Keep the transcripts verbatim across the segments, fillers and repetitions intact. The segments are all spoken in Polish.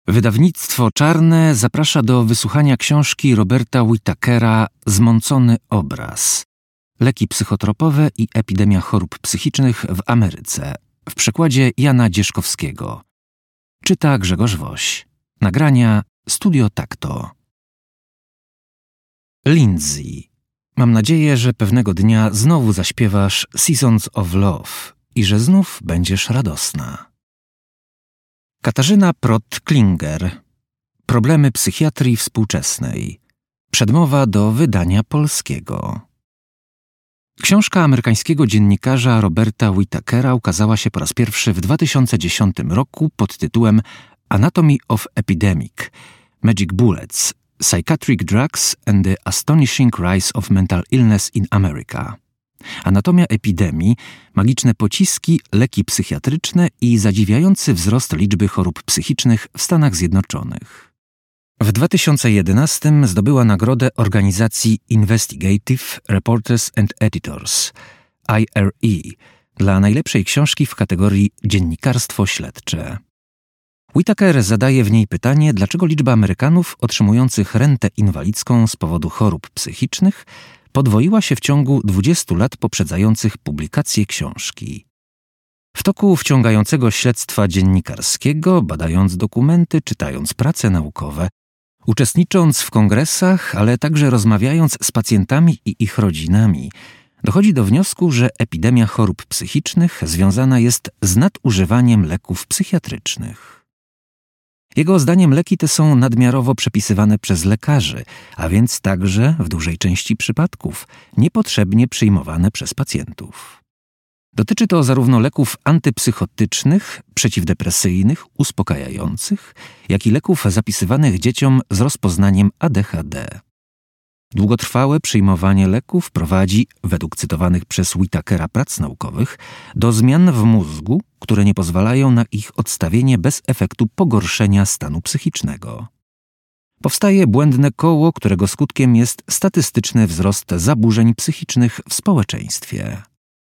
Wydawnictwo Czarne zaprasza do wysłuchania książki Roberta Whitakera Zmącony obraz. Leki psychotropowe i epidemia chorób psychicznych w Ameryce w przekładzie Jana Dzieszkowskiego. Czyta Grzegorz Woś. Nagrania Studio Takto. Lindsay, mam nadzieję, że pewnego dnia znowu zaśpiewasz Seasons of Love i że znów będziesz radosna. Katarzyna Prott-Klinger. Problemy psychiatrii współczesnej. Przedmowa do wydania polskiego. Książka amerykańskiego dziennikarza Roberta Whitakera ukazała się po raz pierwszy w dwa tysiące dziesiątym roku pod tytułem Anatomy of Epidemic – Magic Bullets – Psychiatric Drugs and the Astonishing Rise of Mental Illness in America. Anatomia epidemii, magiczne pociski, leki psychiatryczne i zadziwiający wzrost liczby chorób psychicznych w Stanach Zjednoczonych. W dwa tysiące jedenastym zdobyła nagrodę organizacji Investigative Reporters and Editors I R E dla najlepszej książki w kategorii Dziennikarstwo śledcze. Whitaker zadaje w niej pytanie, dlaczego liczba Amerykanów otrzymujących rentę inwalidzką z powodu chorób psychicznych podwoiła się w ciągu dwudziestu lat poprzedzających publikację książki. W toku wciągającego śledztwa dziennikarskiego, badając dokumenty, czytając prace naukowe, uczestnicząc w kongresach, ale także rozmawiając z pacjentami i ich rodzinami, dochodzi do wniosku, że epidemia chorób psychicznych związana jest z nadużywaniem leków psychiatrycznych. Jego zdaniem leki te są nadmiarowo przepisywane przez lekarzy, a więc także, w dużej części przypadków, niepotrzebnie przyjmowane przez pacjentów. Dotyczy to zarówno leków antypsychotycznych, przeciwdepresyjnych, uspokajających, jak i leków zapisywanych dzieciom z rozpoznaniem A D H D. Długotrwałe przyjmowanie leków prowadzi, według cytowanych przez Whitakera prac naukowych, do zmian w mózgu, które nie pozwalają na ich odstawienie bez efektu pogorszenia stanu psychicznego. Powstaje błędne koło, którego skutkiem jest statystyczny wzrost zaburzeń psychicznych w społeczeństwie.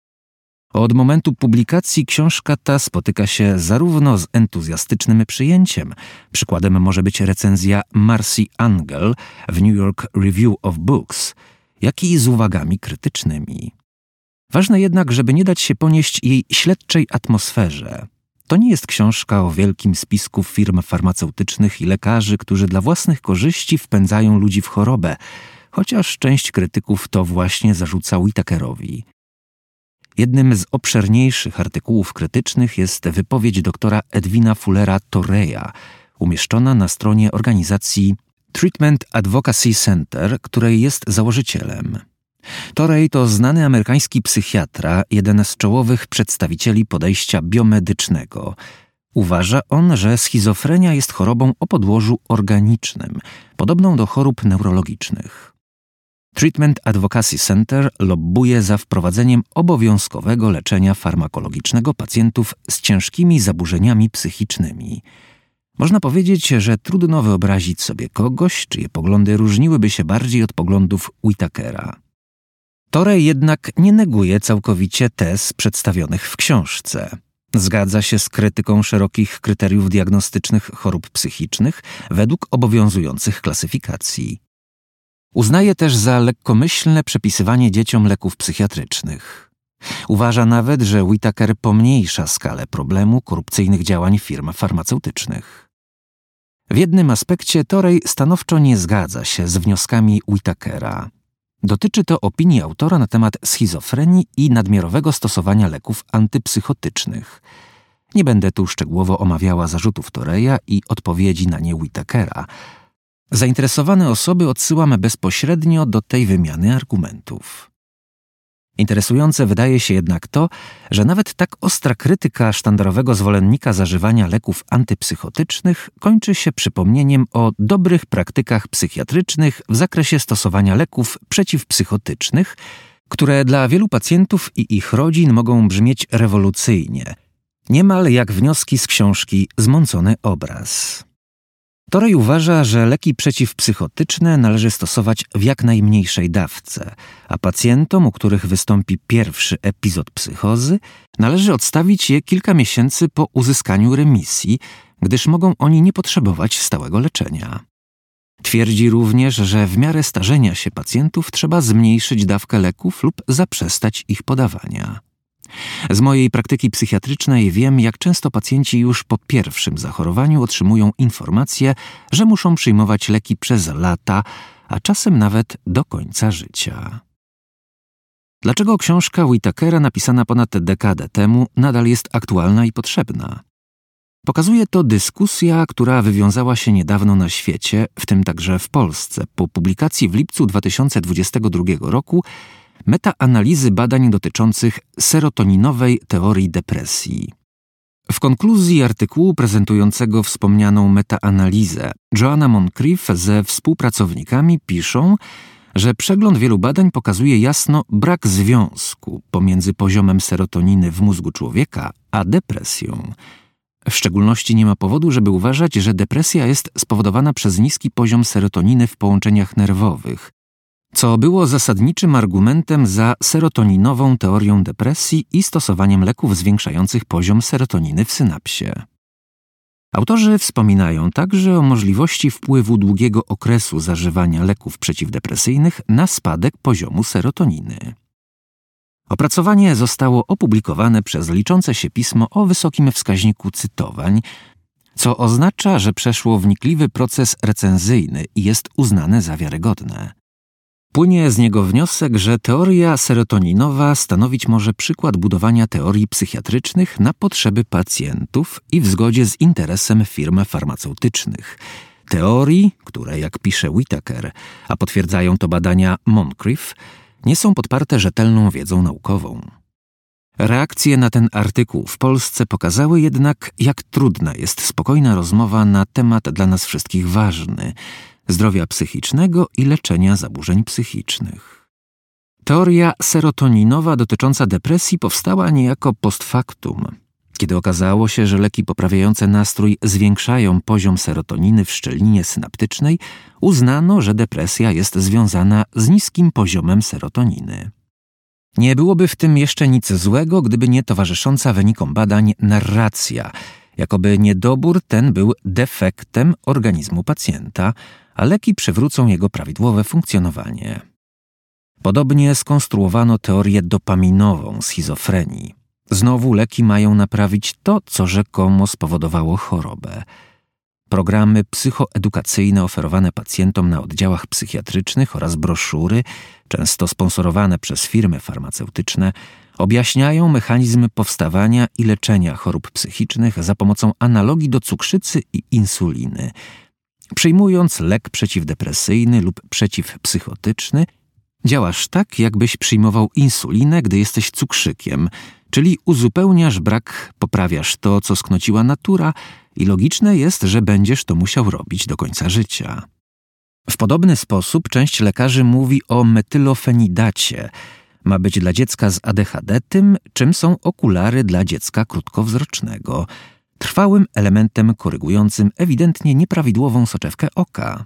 Od momentu publikacji książka ta spotyka się zarówno z entuzjastycznym przyjęciem, przykładem może być recenzja Marcy Angell w New York Review of Books, jak i z uwagami krytycznymi. Ważne jednak, żeby nie dać się ponieść jej śledczej atmosferze. To nie jest książka o wielkim spisku firm farmaceutycznych i lekarzy, którzy dla własnych korzyści wpędzają ludzi w chorobę, chociaż część krytyków to właśnie zarzuca Whitakerowi. Jednym z obszerniejszych artykułów krytycznych jest wypowiedź doktora Edwina Fullera Toreya, umieszczona na stronie organizacji Treatment Advocacy Center, której jest założycielem. Torey to znany amerykański psychiatra, jeden z czołowych przedstawicieli podejścia biomedycznego. Uważa on, że schizofrenia jest chorobą o podłożu organicznym, podobną do chorób neurologicznych. Treatment Advocacy Center lobbuje za wprowadzeniem obowiązkowego leczenia farmakologicznego pacjentów z ciężkimi zaburzeniami psychicznymi. Można powiedzieć, że trudno wyobrazić sobie kogoś, czyje poglądy różniłyby się bardziej od poglądów Whitakera. Torey jednak nie neguje całkowicie tez przedstawionych w książce. Zgadza się z krytyką szerokich kryteriów diagnostycznych chorób psychicznych według obowiązujących klasyfikacji. Uznaje też za lekkomyślne przepisywanie dzieciom leków psychiatrycznych. Uważa nawet, że Whitaker pomniejsza skalę problemu korupcyjnych działań firm farmaceutycznych. W jednym aspekcie Torey stanowczo nie zgadza się z wnioskami Whitakera. Dotyczy to opinii autora na temat schizofrenii i nadmiarowego stosowania leków antypsychotycznych. Nie będę tu szczegółowo omawiała zarzutów Toreya i odpowiedzi na nie Whitakera. Zainteresowane osoby odsyłamy bezpośrednio do tej wymiany argumentów. Interesujące wydaje się jednak to, że nawet tak ostra krytyka sztandarowego zwolennika zażywania leków antypsychotycznych kończy się przypomnieniem o dobrych praktykach psychiatrycznych w zakresie stosowania leków przeciwpsychotycznych, które dla wielu pacjentów i ich rodzin mogą brzmieć rewolucyjnie, niemal jak wnioski z książki Zmącony obraz. Torey uważa, że leki przeciwpsychotyczne należy stosować w jak najmniejszej dawce, a pacjentom, u których wystąpi pierwszy epizod psychozy, należy odstawić je kilka miesięcy po uzyskaniu remisji, gdyż mogą oni nie potrzebować stałego leczenia. Twierdzi również, że w miarę starzenia się pacjentów trzeba zmniejszyć dawkę leków lub zaprzestać ich podawania. Z mojej praktyki psychiatrycznej wiem, jak często pacjenci już po pierwszym zachorowaniu otrzymują informację, że muszą przyjmować leki przez lata, a czasem nawet do końca życia. Dlaczego książka Whitakera, napisana ponad dekadę temu, nadal jest aktualna i potrzebna? Pokazuje to dyskusja, która wywiązała się niedawno na świecie, w tym także w Polsce, po publikacji w lipcu dwa tysiące dwudziestego drugiego roku metaanalizy badań dotyczących serotoninowej teorii depresji. W konkluzji artykułu prezentującego wspomnianą metaanalizę Joanna Moncrief ze współpracownikami piszą, że przegląd wielu badań pokazuje jasno brak związku pomiędzy poziomem serotoniny w mózgu człowieka a depresją. W szczególności nie ma powodu, żeby uważać, że depresja jest spowodowana przez niski poziom serotoniny w połączeniach nerwowych, co było zasadniczym argumentem za serotoninową teorią depresji i stosowaniem leków zwiększających poziom serotoniny w synapsie. Autorzy wspominają także o możliwości wpływu długiego okresu zażywania leków przeciwdepresyjnych na spadek poziomu serotoniny. Opracowanie zostało opublikowane przez liczące się pismo o wysokim wskaźniku cytowań, co oznacza, że przeszło wnikliwy proces recenzyjny i jest uznane za wiarygodne. Płynie z niego wniosek, że teoria serotoninowa stanowić może przykład budowania teorii psychiatrycznych na potrzeby pacjentów i w zgodzie z interesem firm farmaceutycznych. Teorii, które, jak pisze Whitaker, a potwierdzają to badania Moncrief, nie są podparte rzetelną wiedzą naukową. Reakcje na ten artykuł w Polsce pokazały jednak, jak trudna jest spokojna rozmowa na temat dla nas wszystkich ważny – zdrowia psychicznego i leczenia zaburzeń psychicznych. Teoria serotoninowa dotycząca depresji powstała niejako post factum, kiedy okazało się, że leki poprawiające nastrój zwiększają poziom serotoniny w szczelinie synaptycznej, uznano, że depresja jest związana z niskim poziomem serotoniny. Nie byłoby w tym jeszcze nic złego, gdyby nie towarzysząca wynikom badań narracja, jakoby niedobór ten był defektem organizmu pacjenta, a leki przywrócą jego prawidłowe funkcjonowanie. Podobnie skonstruowano teorię dopaminową schizofrenii. Znowu leki mają naprawić to, co rzekomo spowodowało chorobę. Programy psychoedukacyjne oferowane pacjentom na oddziałach psychiatrycznych oraz broszury, często sponsorowane przez firmy farmaceutyczne, objaśniają mechanizm powstawania i leczenia chorób psychicznych za pomocą analogii do cukrzycy i insuliny. Przyjmując lek przeciwdepresyjny lub przeciwpsychotyczny, działasz tak, jakbyś przyjmował insulinę, gdy jesteś cukrzykiem, czyli uzupełniasz brak, poprawiasz to, co sknociła natura i logiczne jest, że będziesz to musiał robić do końca życia. W podobny sposób część lekarzy mówi o metylofenidacie. Ma być dla dziecka z A D H D tym, czym są okulary dla dziecka krótkowzrocznego, trwałym elementem korygującym ewidentnie nieprawidłową soczewkę oka.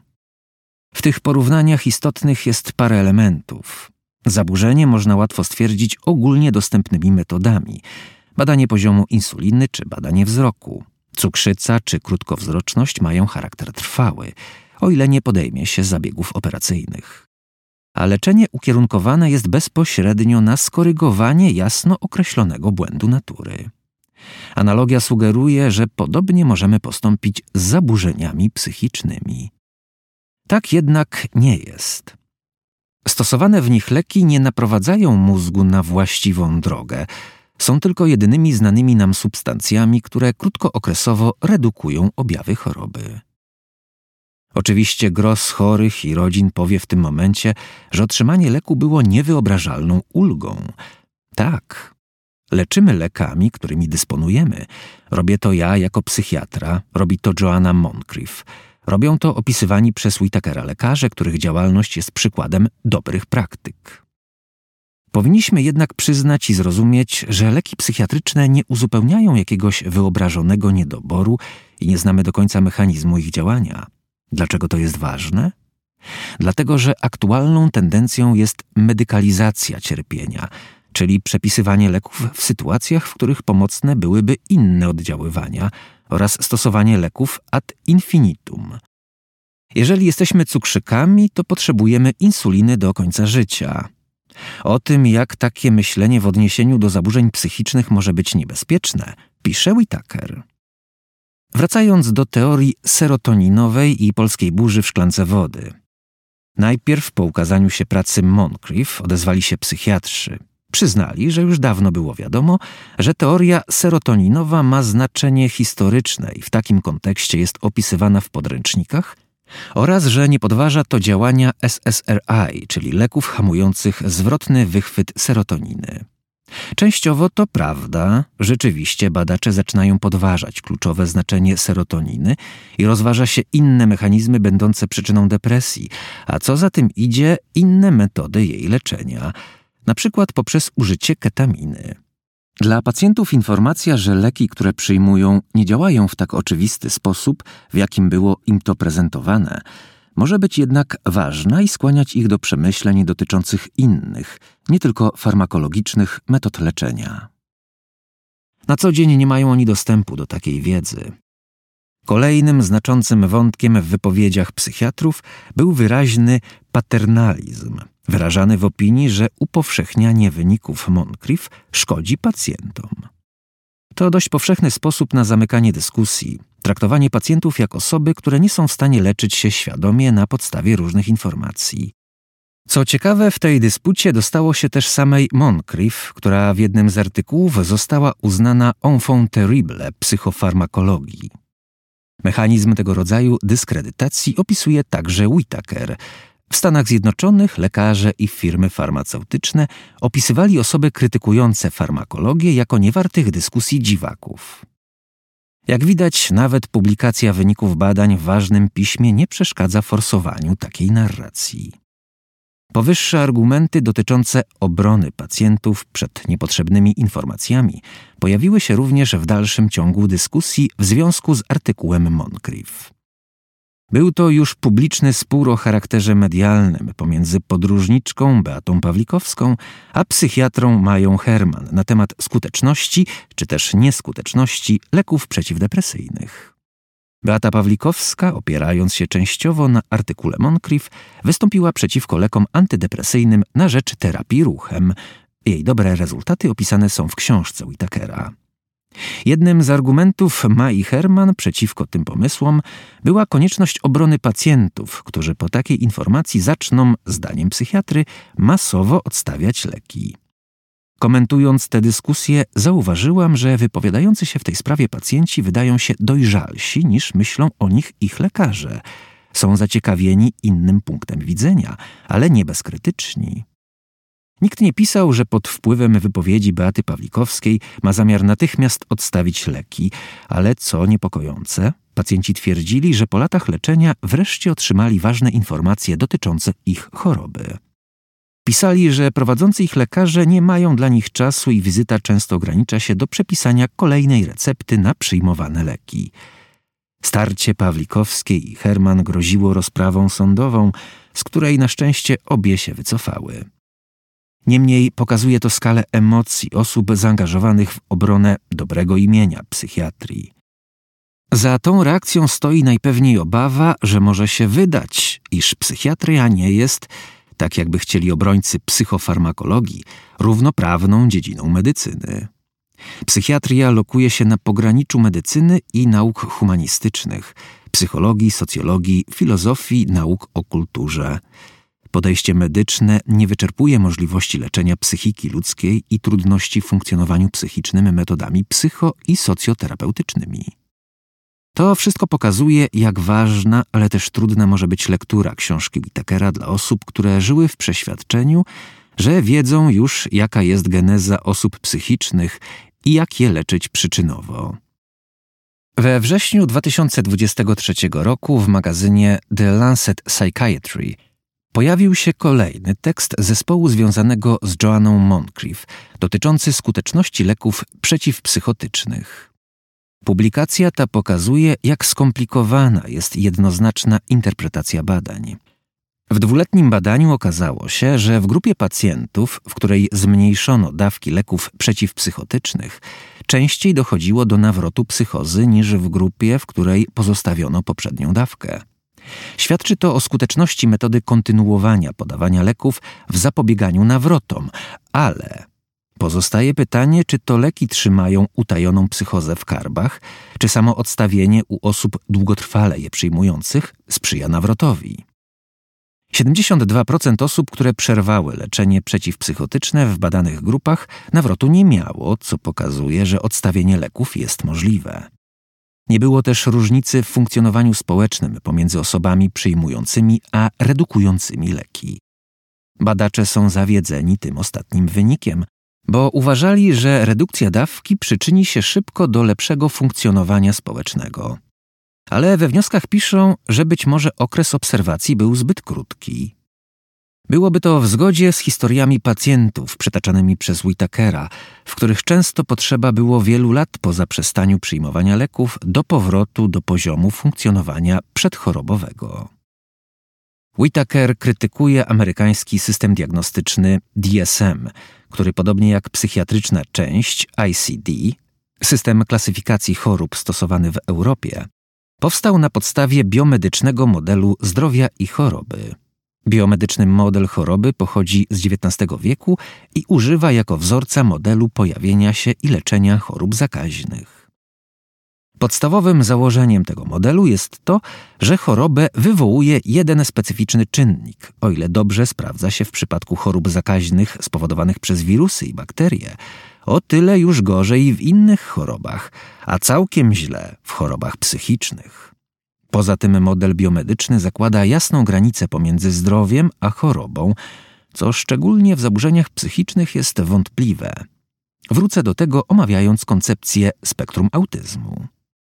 W tych porównaniach istotnych jest parę elementów. Zaburzenie można łatwo stwierdzić ogólnie dostępnymi metodami. Badanie poziomu insuliny czy badanie wzroku. Cukrzyca czy krótkowzroczność mają charakter trwały, o ile nie podejmie się zabiegów operacyjnych. A leczenie ukierunkowane jest bezpośrednio na skorygowanie jasno określonego błędu natury. Analogia sugeruje, że podobnie możemy postąpić z zaburzeniami psychicznymi. Tak jednak nie jest. Stosowane w nich leki nie naprowadzają mózgu na właściwą drogę, są tylko jedynymi znanymi nam substancjami, które krótkookresowo redukują objawy choroby. Oczywiście gros chorych i rodzin powie w tym momencie, że otrzymanie leku było niewyobrażalną ulgą. Tak, leczymy lekami, którymi dysponujemy. Robię to ja jako psychiatra, robi to Joanna Moncrief. Robią to opisywani przez Whitakera lekarze, których działalność jest przykładem dobrych praktyk. Powinniśmy jednak przyznać i zrozumieć, że leki psychiatryczne nie uzupełniają jakiegoś wyobrażonego niedoboru i nie znamy do końca mechanizmu ich działania. Dlaczego to jest ważne? Dlatego, że aktualną tendencją jest medykalizacja cierpienia, czyli przepisywanie leków w sytuacjach, w których pomocne byłyby inne oddziaływania oraz stosowanie leków ad infinitum. Jeżeli jesteśmy cukrzykami, to potrzebujemy insuliny do końca życia. O tym, jak takie myślenie w odniesieniu do zaburzeń psychicznych może być niebezpieczne, pisze Whitaker. Wracając do teorii serotoninowej i polskiej burzy w szklance wody. Najpierw po ukazaniu się pracy Moncrief odezwali się psychiatrzy. Przyznali, że już dawno było wiadomo, że teoria serotoninowa ma znaczenie historyczne i w takim kontekście jest opisywana w podręcznikach oraz, że nie podważa to działania S S R I, czyli leków hamujących zwrotny wychwyt serotoniny. Częściowo to prawda, rzeczywiście badacze zaczynają podważać kluczowe znaczenie serotoniny i rozważa się inne mechanizmy będące przyczyną depresji, a co za tym idzie, inne metody jej leczenia, na przykład poprzez użycie ketaminy. Dla pacjentów informacja, że leki, które przyjmują, nie działają w tak oczywisty sposób, w jakim było im to prezentowane, może być jednak ważna i skłaniać ich do przemyśleń dotyczących innych, nie tylko farmakologicznych metod leczenia. Na co dzień nie mają oni dostępu do takiej wiedzy. Kolejnym znaczącym wątkiem w wypowiedziach psychiatrów był wyraźny paternalizm, wyrażany w opinii, że upowszechnianie wyników Moncrief szkodzi pacjentom. To dość powszechny sposób na zamykanie dyskusji, traktowanie pacjentów jak osoby, które nie są w stanie leczyć się świadomie na podstawie różnych informacji. Co ciekawe, w tej dyspucie dostało się też samej Moncrief, która w jednym z artykułów została uznana enfant terrible psychofarmakologii. Mechanizm tego rodzaju dyskredytacji opisuje także Whitaker. W Stanach Zjednoczonych lekarze i firmy farmaceutyczne opisywali osoby krytykujące farmakologię jako niewartych dyskusji dziwaków. Jak widać, nawet publikacja wyników badań w ważnym piśmie nie przeszkadza forsowaniu takiej narracji. Powyższe argumenty dotyczące obrony pacjentów przed niepotrzebnymi informacjami pojawiły się również w dalszym ciągu dyskusji w związku z artykułem Moncrief. Był to już publiczny spór o charakterze medialnym pomiędzy podróżniczką Beatą Pawlikowską a psychiatrą Mają Herman na temat skuteczności czy też nieskuteczności leków przeciwdepresyjnych. Beata Pawlikowska, opierając się częściowo na artykule Moncrief, wystąpiła przeciwko lekom antydepresyjnym na rzecz terapii ruchem. Jej dobre rezultaty opisane są w książce Whitakera. Jednym z argumentów Mai Herman przeciwko tym pomysłom była konieczność obrony pacjentów, którzy po takiej informacji zaczną, zdaniem psychiatry, masowo odstawiać leki. Komentując tę dyskusję, zauważyłam, że wypowiadający się w tej sprawie pacjenci wydają się dojrzalsi niż myślą o nich ich lekarze. Są zaciekawieni innym punktem widzenia, ale nie bezkrytyczni. Nikt nie pisał, że pod wpływem wypowiedzi Beaty Pawlikowskiej ma zamiar natychmiast odstawić leki, ale co niepokojące, pacjenci twierdzili, że po latach leczenia wreszcie otrzymali ważne informacje dotyczące ich choroby. Pisali, że prowadzący ich lekarze nie mają dla nich czasu i wizyta często ogranicza się do przepisania kolejnej recepty na przyjmowane leki. Starcie Pawlikowskiej i Herman groziło rozprawą sądową, z której na szczęście obie się wycofały. Niemniej pokazuje to skalę emocji osób zaangażowanych w obronę dobrego imienia psychiatrii. Za tą reakcją stoi najpewniej obawa, że może się wydać, iż psychiatria nie jest, tak jakby chcieli obrońcy psychofarmakologii, równoprawną dziedziną medycyny. Psychiatria lokuje się na pograniczu medycyny i nauk humanistycznych, psychologii, socjologii, filozofii, nauk o kulturze. Podejście medyczne nie wyczerpuje możliwości leczenia psychiki ludzkiej i trudności w funkcjonowaniu psychicznym metodami psycho- i socjoterapeutycznymi. To wszystko pokazuje, jak ważna, ale też trudna może być lektura książki Whitakera dla osób, które żyły w przeświadczeniu, że wiedzą już, jaka jest geneza osób psychicznych i jak je leczyć przyczynowo. We wrześniu dwa tysiące dwudziestego trzeciego roku w magazynie The Lancet Psychiatry pojawił się kolejny tekst zespołu związanego z Joanną Moncrief, dotyczący skuteczności leków przeciwpsychotycznych. Publikacja ta pokazuje, jak skomplikowana jest jednoznaczna interpretacja badań. W dwuletnim badaniu okazało się, że w grupie pacjentów, w której zmniejszono dawki leków przeciwpsychotycznych, częściej dochodziło do nawrotu psychozy niż w grupie, w której pozostawiono poprzednią dawkę. Świadczy to o skuteczności metody kontynuowania podawania leków w zapobieganiu nawrotom, ale pozostaje pytanie, czy to leki trzymają utajoną psychozę w karbach, czy samo odstawienie u osób długotrwale je przyjmujących sprzyja nawrotowi. siedemdziesiąt dwa procent osób, które przerwały leczenie przeciwpsychotyczne w badanych grupach, nawrotu nie miało, co pokazuje, że odstawienie leków jest możliwe. Nie było też różnicy w funkcjonowaniu społecznym pomiędzy osobami przyjmującymi a redukującymi leki. Badacze są zawiedzeni tym ostatnim wynikiem, bo uważali, że redukcja dawki przyczyni się szybko do lepszego funkcjonowania społecznego. Ale we wnioskach piszą, że być może okres obserwacji był zbyt krótki. Byłoby to w zgodzie z historiami pacjentów przytaczanymi przez Whitakera, w których często potrzeba było wielu lat po zaprzestaniu przyjmowania leków do powrotu do poziomu funkcjonowania przedchorobowego. Whitaker krytykuje amerykański system diagnostyczny D S M, który podobnie jak psychiatryczna część I C D, system klasyfikacji chorób stosowany w Europie, powstał na podstawie biomedycznego modelu zdrowia i choroby. Biomedyczny model choroby pochodzi z dziewiętnastego wieku i używa jako wzorca modelu pojawienia się i leczenia chorób zakaźnych. Podstawowym założeniem tego modelu jest to, że chorobę wywołuje jeden specyficzny czynnik, o ile dobrze sprawdza się w przypadku chorób zakaźnych spowodowanych przez wirusy i bakterie, o tyle już gorzej w innych chorobach, a całkiem źle w chorobach psychicznych. Poza tym model biomedyczny zakłada jasną granicę pomiędzy zdrowiem a chorobą, co szczególnie w zaburzeniach psychicznych jest wątpliwe. Wrócę do tego, omawiając koncepcję spektrum autyzmu.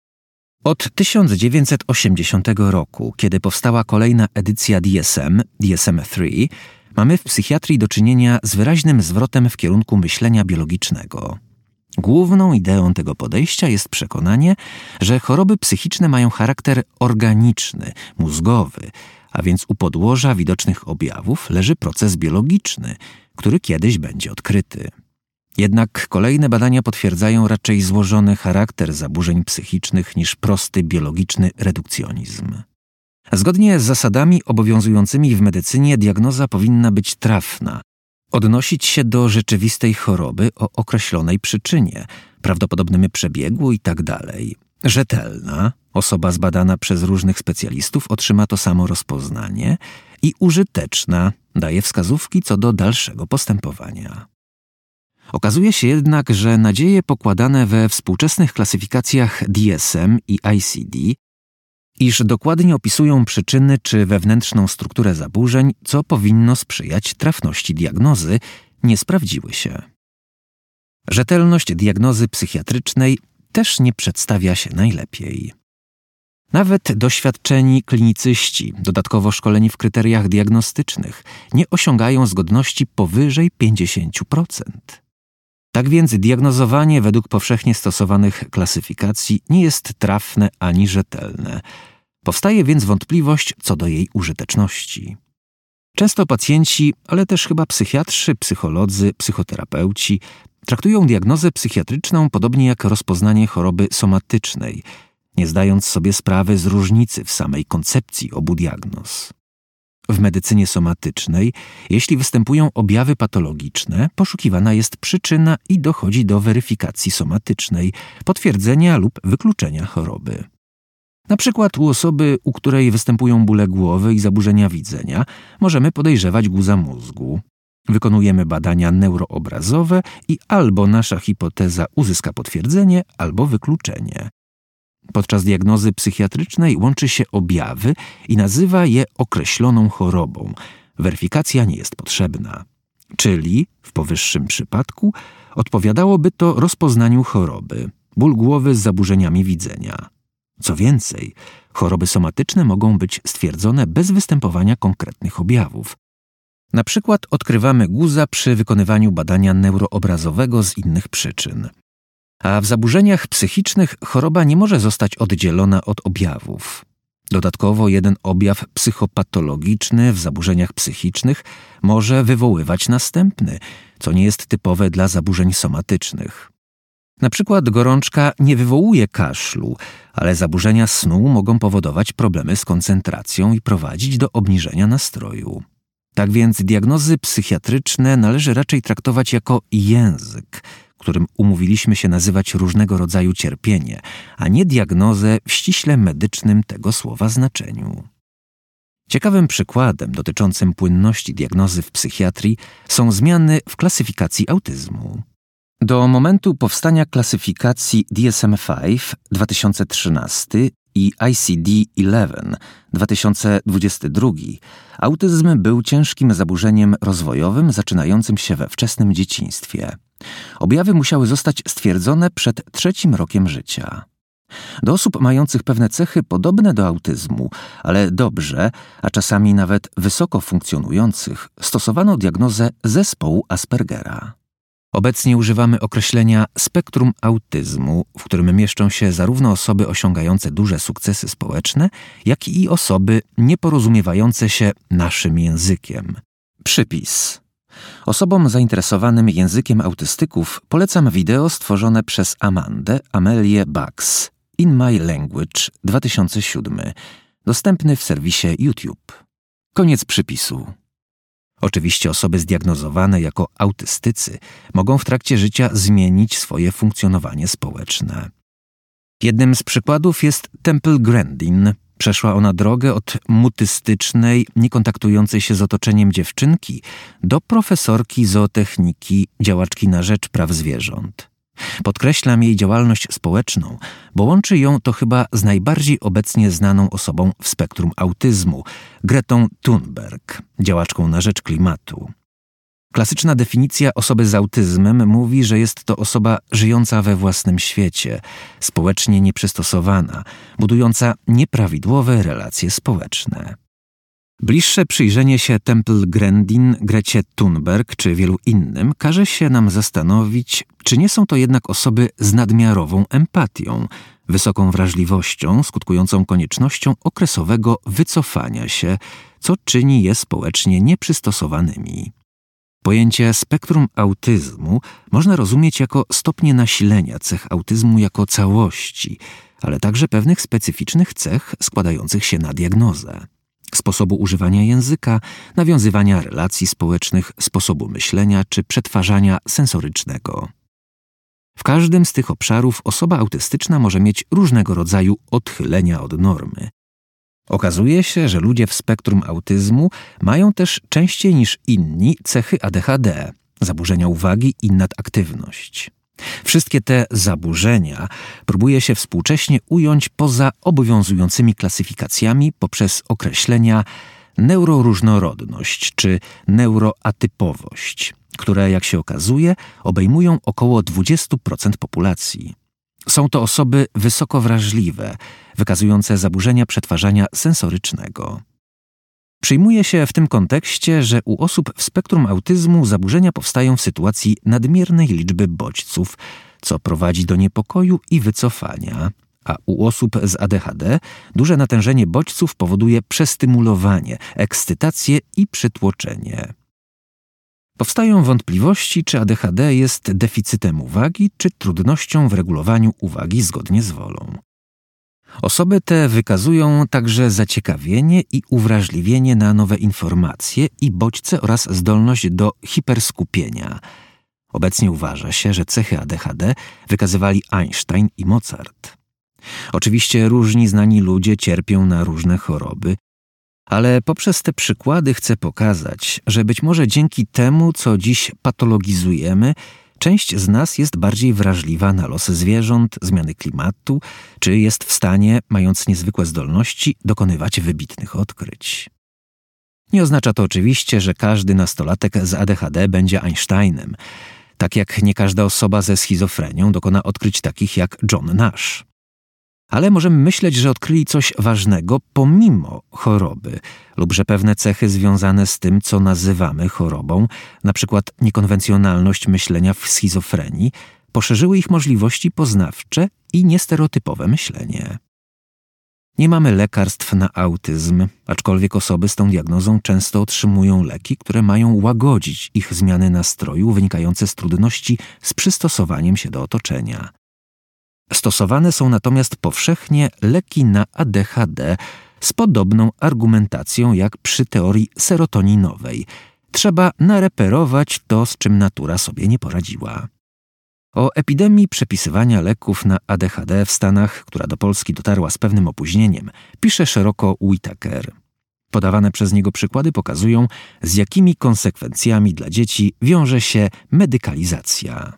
Od tysiąc dziewięćset osiemdziesiątego roku, kiedy powstała kolejna edycja D S M, D S M trzy, mamy w psychiatrii do czynienia z wyraźnym zwrotem w kierunku myślenia biologicznego. Główną ideą tego podejścia jest przekonanie, że choroby psychiczne mają charakter organiczny, mózgowy, a więc u podłoża widocznych objawów leży proces biologiczny, który kiedyś będzie odkryty. Jednak kolejne badania potwierdzają raczej złożony charakter zaburzeń psychicznych niż prosty biologiczny redukcjonizm. Zgodnie z zasadami obowiązującymi w medycynie diagnoza powinna być trafna, odnosić się do rzeczywistej choroby o określonej przyczynie, prawdopodobnym przebiegu itd. Rzetelna, osoba zbadana przez różnych specjalistów otrzyma to samo rozpoznanie i użyteczna, daje wskazówki co do dalszego postępowania. Okazuje się jednak, że nadzieje pokładane we współczesnych klasyfikacjach D S M i I C D, iż dokładnie opisują przyczyny czy wewnętrzną strukturę zaburzeń, co powinno sprzyjać trafności diagnozy, nie sprawdziły się. Rzetelność diagnozy psychiatrycznej też nie przedstawia się najlepiej. Nawet doświadczeni klinicyści, dodatkowo szkoleni w kryteriach diagnostycznych, nie osiągają zgodności powyżej pięćdziesiąt procent. Tak więc diagnozowanie według powszechnie stosowanych klasyfikacji nie jest trafne ani rzetelne. Powstaje więc wątpliwość co do jej użyteczności. Często pacjenci, ale też chyba psychiatrzy, psycholodzy, psychoterapeuci traktują diagnozę psychiatryczną podobnie jak rozpoznanie choroby somatycznej, nie zdając sobie sprawy z różnicy w samej koncepcji obu diagnoz. W medycynie somatycznej, jeśli występują objawy patologiczne, poszukiwana jest przyczyna i dochodzi do weryfikacji somatycznej, potwierdzenia lub wykluczenia choroby. Na przykład u osoby, u której występują bóle głowy i zaburzenia widzenia, możemy podejrzewać guza mózgu. Wykonujemy badania neuroobrazowe i albo nasza hipoteza uzyska potwierdzenie, albo wykluczenie. Podczas diagnozy psychiatrycznej łączy się objawy i nazywa je określoną chorobą. Weryfikacja nie jest potrzebna. Czyli, w powyższym przypadku, odpowiadałoby to rozpoznaniu choroby, ból głowy z zaburzeniami widzenia. Co więcej, choroby somatyczne mogą być stwierdzone bez występowania konkretnych objawów. Na przykład odkrywamy guza przy wykonywaniu badania neuroobrazowego z innych przyczyn. A w zaburzeniach psychicznych choroba nie może zostać oddzielona od objawów. Dodatkowo jeden objaw psychopatologiczny w zaburzeniach psychicznych może wywoływać następny, co nie jest typowe dla zaburzeń somatycznych. Na przykład gorączka nie wywołuje kaszlu, ale zaburzenia snu mogą powodować problemy z koncentracją i prowadzić do obniżenia nastroju. Tak więc diagnozy psychiatryczne należy raczej traktować jako język, którym umówiliśmy się nazywać różnego rodzaju cierpienie, a nie diagnozę w ściśle medycznym tego słowa znaczeniu. Ciekawym przykładem dotyczącym płynności diagnozy w psychiatrii są zmiany w klasyfikacji autyzmu. Do momentu powstania klasyfikacji D S M pięć dwa tysiące trzynasty i I C D jedenaście dwa tysiące dwudziesty drugi autyzm był ciężkim zaburzeniem rozwojowym zaczynającym się we wczesnym dzieciństwie. Objawy musiały zostać stwierdzone przed trzecim rokiem życia. Do osób mających pewne cechy podobne do autyzmu, ale dobrze, a czasami nawet wysoko funkcjonujących, stosowano diagnozę zespołu Aspergera. Obecnie używamy określenia spektrum autyzmu, w którym mieszczą się zarówno osoby osiągające duże sukcesy społeczne, jak i osoby nieporozumiewające się naszym językiem. Przypis. Osobom zainteresowanym językiem autystyków polecam wideo stworzone przez Amandę Amelię Bucks In My Language dwa tysiące siódmy, dostępny w serwisie YouTube. Koniec przypisu. Oczywiście osoby zdiagnozowane jako autystycy mogą w trakcie życia zmienić swoje funkcjonowanie społeczne. Jednym z przykładów jest Temple Grandin. Przeszła ona drogę od mutystycznej, niekontaktującej się z otoczeniem dziewczynki do profesorki zootechniki, działaczki na rzecz praw zwierząt. Podkreślam jej działalność społeczną, bo łączy ją to chyba z najbardziej obecnie znaną osobą w spektrum autyzmu, Gretą Thunberg, działaczką na rzecz klimatu. Klasyczna definicja osoby z autyzmem mówi, że jest to osoba żyjąca we własnym świecie, społecznie nieprzystosowana, budująca nieprawidłowe relacje społeczne. Bliższe przyjrzenie się Temple Grandin, Grecie Thunberg czy wielu innym każe się nam zastanowić, czy nie są to jednak osoby z nadmiarową empatią, wysoką wrażliwością skutkującą koniecznością okresowego wycofania się, co czyni je społecznie nieprzystosowanymi. Pojęcie spektrum autyzmu można rozumieć jako stopnie nasilenia cech autyzmu jako całości, ale także pewnych specyficznych cech składających się na diagnozę. Sposobu używania języka, nawiązywania relacji społecznych, sposobu myślenia czy przetwarzania sensorycznego. W każdym z tych obszarów osoba autystyczna może mieć różnego rodzaju odchylenia od normy. Okazuje się, że ludzie w spektrum autyzmu mają też częściej niż inni cechy A D H D, zaburzenia uwagi i nadaktywność. Wszystkie te zaburzenia próbuje się współcześnie ująć poza obowiązującymi klasyfikacjami poprzez określenia neuroróżnorodność czy neuroatypowość, które, jak się okazuje, obejmują około dwadzieścia procent populacji. Są to osoby wysoko wrażliwe, wykazujące zaburzenia przetwarzania sensorycznego. Przyjmuje się w tym kontekście, że u osób w spektrum autyzmu zaburzenia powstają w sytuacji nadmiernej liczby bodźców, co prowadzi do niepokoju i wycofania, a u osób z A D H D duże natężenie bodźców powoduje przestymulowanie, ekscytację i przytłoczenie. Powstają wątpliwości, czy A D H D jest deficytem uwagi, czy trudnością w regulowaniu uwagi zgodnie z wolą. Osoby te wykazują także zaciekawienie i uwrażliwienie na nowe informacje i bodźce oraz zdolność do hiperskupienia. Obecnie uważa się, że cechy A D H D wykazywali Einstein i Mozart. Oczywiście różni znani ludzie cierpią na różne choroby, ale poprzez te przykłady chcę pokazać, że być może dzięki temu, co dziś patologizujemy, część z nas jest bardziej wrażliwa na losy zwierząt, zmiany klimatu, czy jest w stanie, mając niezwykłe zdolności, dokonywać wybitnych odkryć. Nie oznacza to oczywiście, że każdy nastolatek z A D H D będzie Einsteinem, tak jak nie każda osoba ze schizofrenią dokona odkryć takich jak John Nash. Ale możemy myśleć, że odkryli coś ważnego pomimo choroby lub że pewne cechy związane z tym, co nazywamy chorobą, na przykład niekonwencjonalność myślenia w schizofrenii, poszerzyły ich możliwości poznawcze i niestereotypowe myślenie. Nie mamy lekarstw na autyzm, aczkolwiek osoby z tą diagnozą często otrzymują leki, które mają łagodzić ich zmiany nastroju wynikające z trudności z przystosowaniem się do otoczenia. Stosowane są natomiast powszechnie leki na A D H D z podobną argumentacją jak przy teorii serotoninowej. Trzeba nareperować to, z czym natura sobie nie poradziła. O epidemii przepisywania leków na A D H D w Stanach, która do Polski dotarła z pewnym opóźnieniem, pisze szeroko Whitaker. Podawane przez niego przykłady pokazują, z jakimi konsekwencjami dla dzieci wiąże się medykalizacja.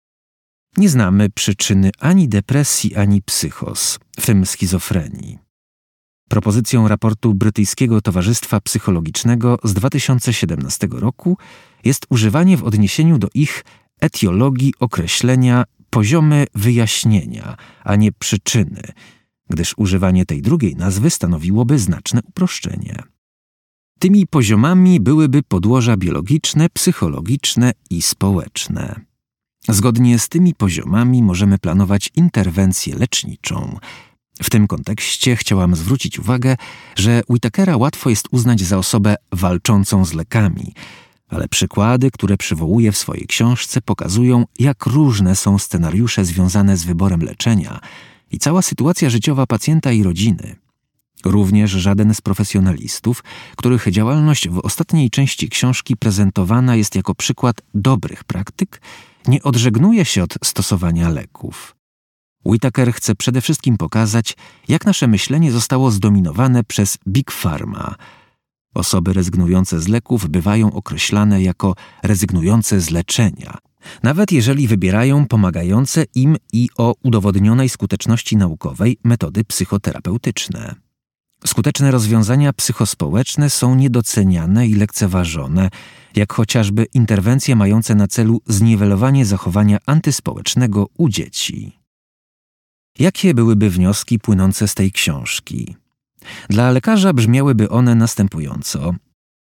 Nie znamy przyczyny ani depresji, ani psychos, w tym schizofrenii. Propozycją raportu Brytyjskiego Towarzystwa Psychologicznego z dwa tysiące siedemnastego roku jest używanie w odniesieniu do ich etiologii określenia poziomy wyjaśnienia, a nie przyczyny, gdyż używanie tej drugiej nazwy stanowiłoby znaczne uproszczenie. Tymi poziomami byłyby podłoża biologiczne, psychologiczne i społeczne. Zgodnie z tymi poziomami możemy planować interwencję leczniczą. W tym kontekście chciałam zwrócić uwagę, że Whitakera łatwo jest uznać za osobę walczącą z lekami, ale przykłady, które przywołuje w swojej książce, pokazują, jak różne są scenariusze związane z wyborem leczenia i cała sytuacja życiowa pacjenta i rodziny. Również żaden z profesjonalistów, których działalność w ostatniej części książki prezentowana jest jako przykład dobrych praktyk, nie odżegnuje się od stosowania leków. Whitaker chce przede wszystkim pokazać, jak nasze myślenie zostało zdominowane przez Big Pharma. Osoby rezygnujące z leków bywają określane jako rezygnujące z leczenia, nawet jeżeli wybierają pomagające im i o udowodnionej skuteczności naukowej metody psychoterapeutyczne. Skuteczne rozwiązania psychospołeczne są niedoceniane i lekceważone, jak chociażby interwencje mające na celu zniwelowanie zachowania antyspołecznego u dzieci. Jakie byłyby wnioski płynące z tej książki? Dla lekarza brzmiałyby one następująco.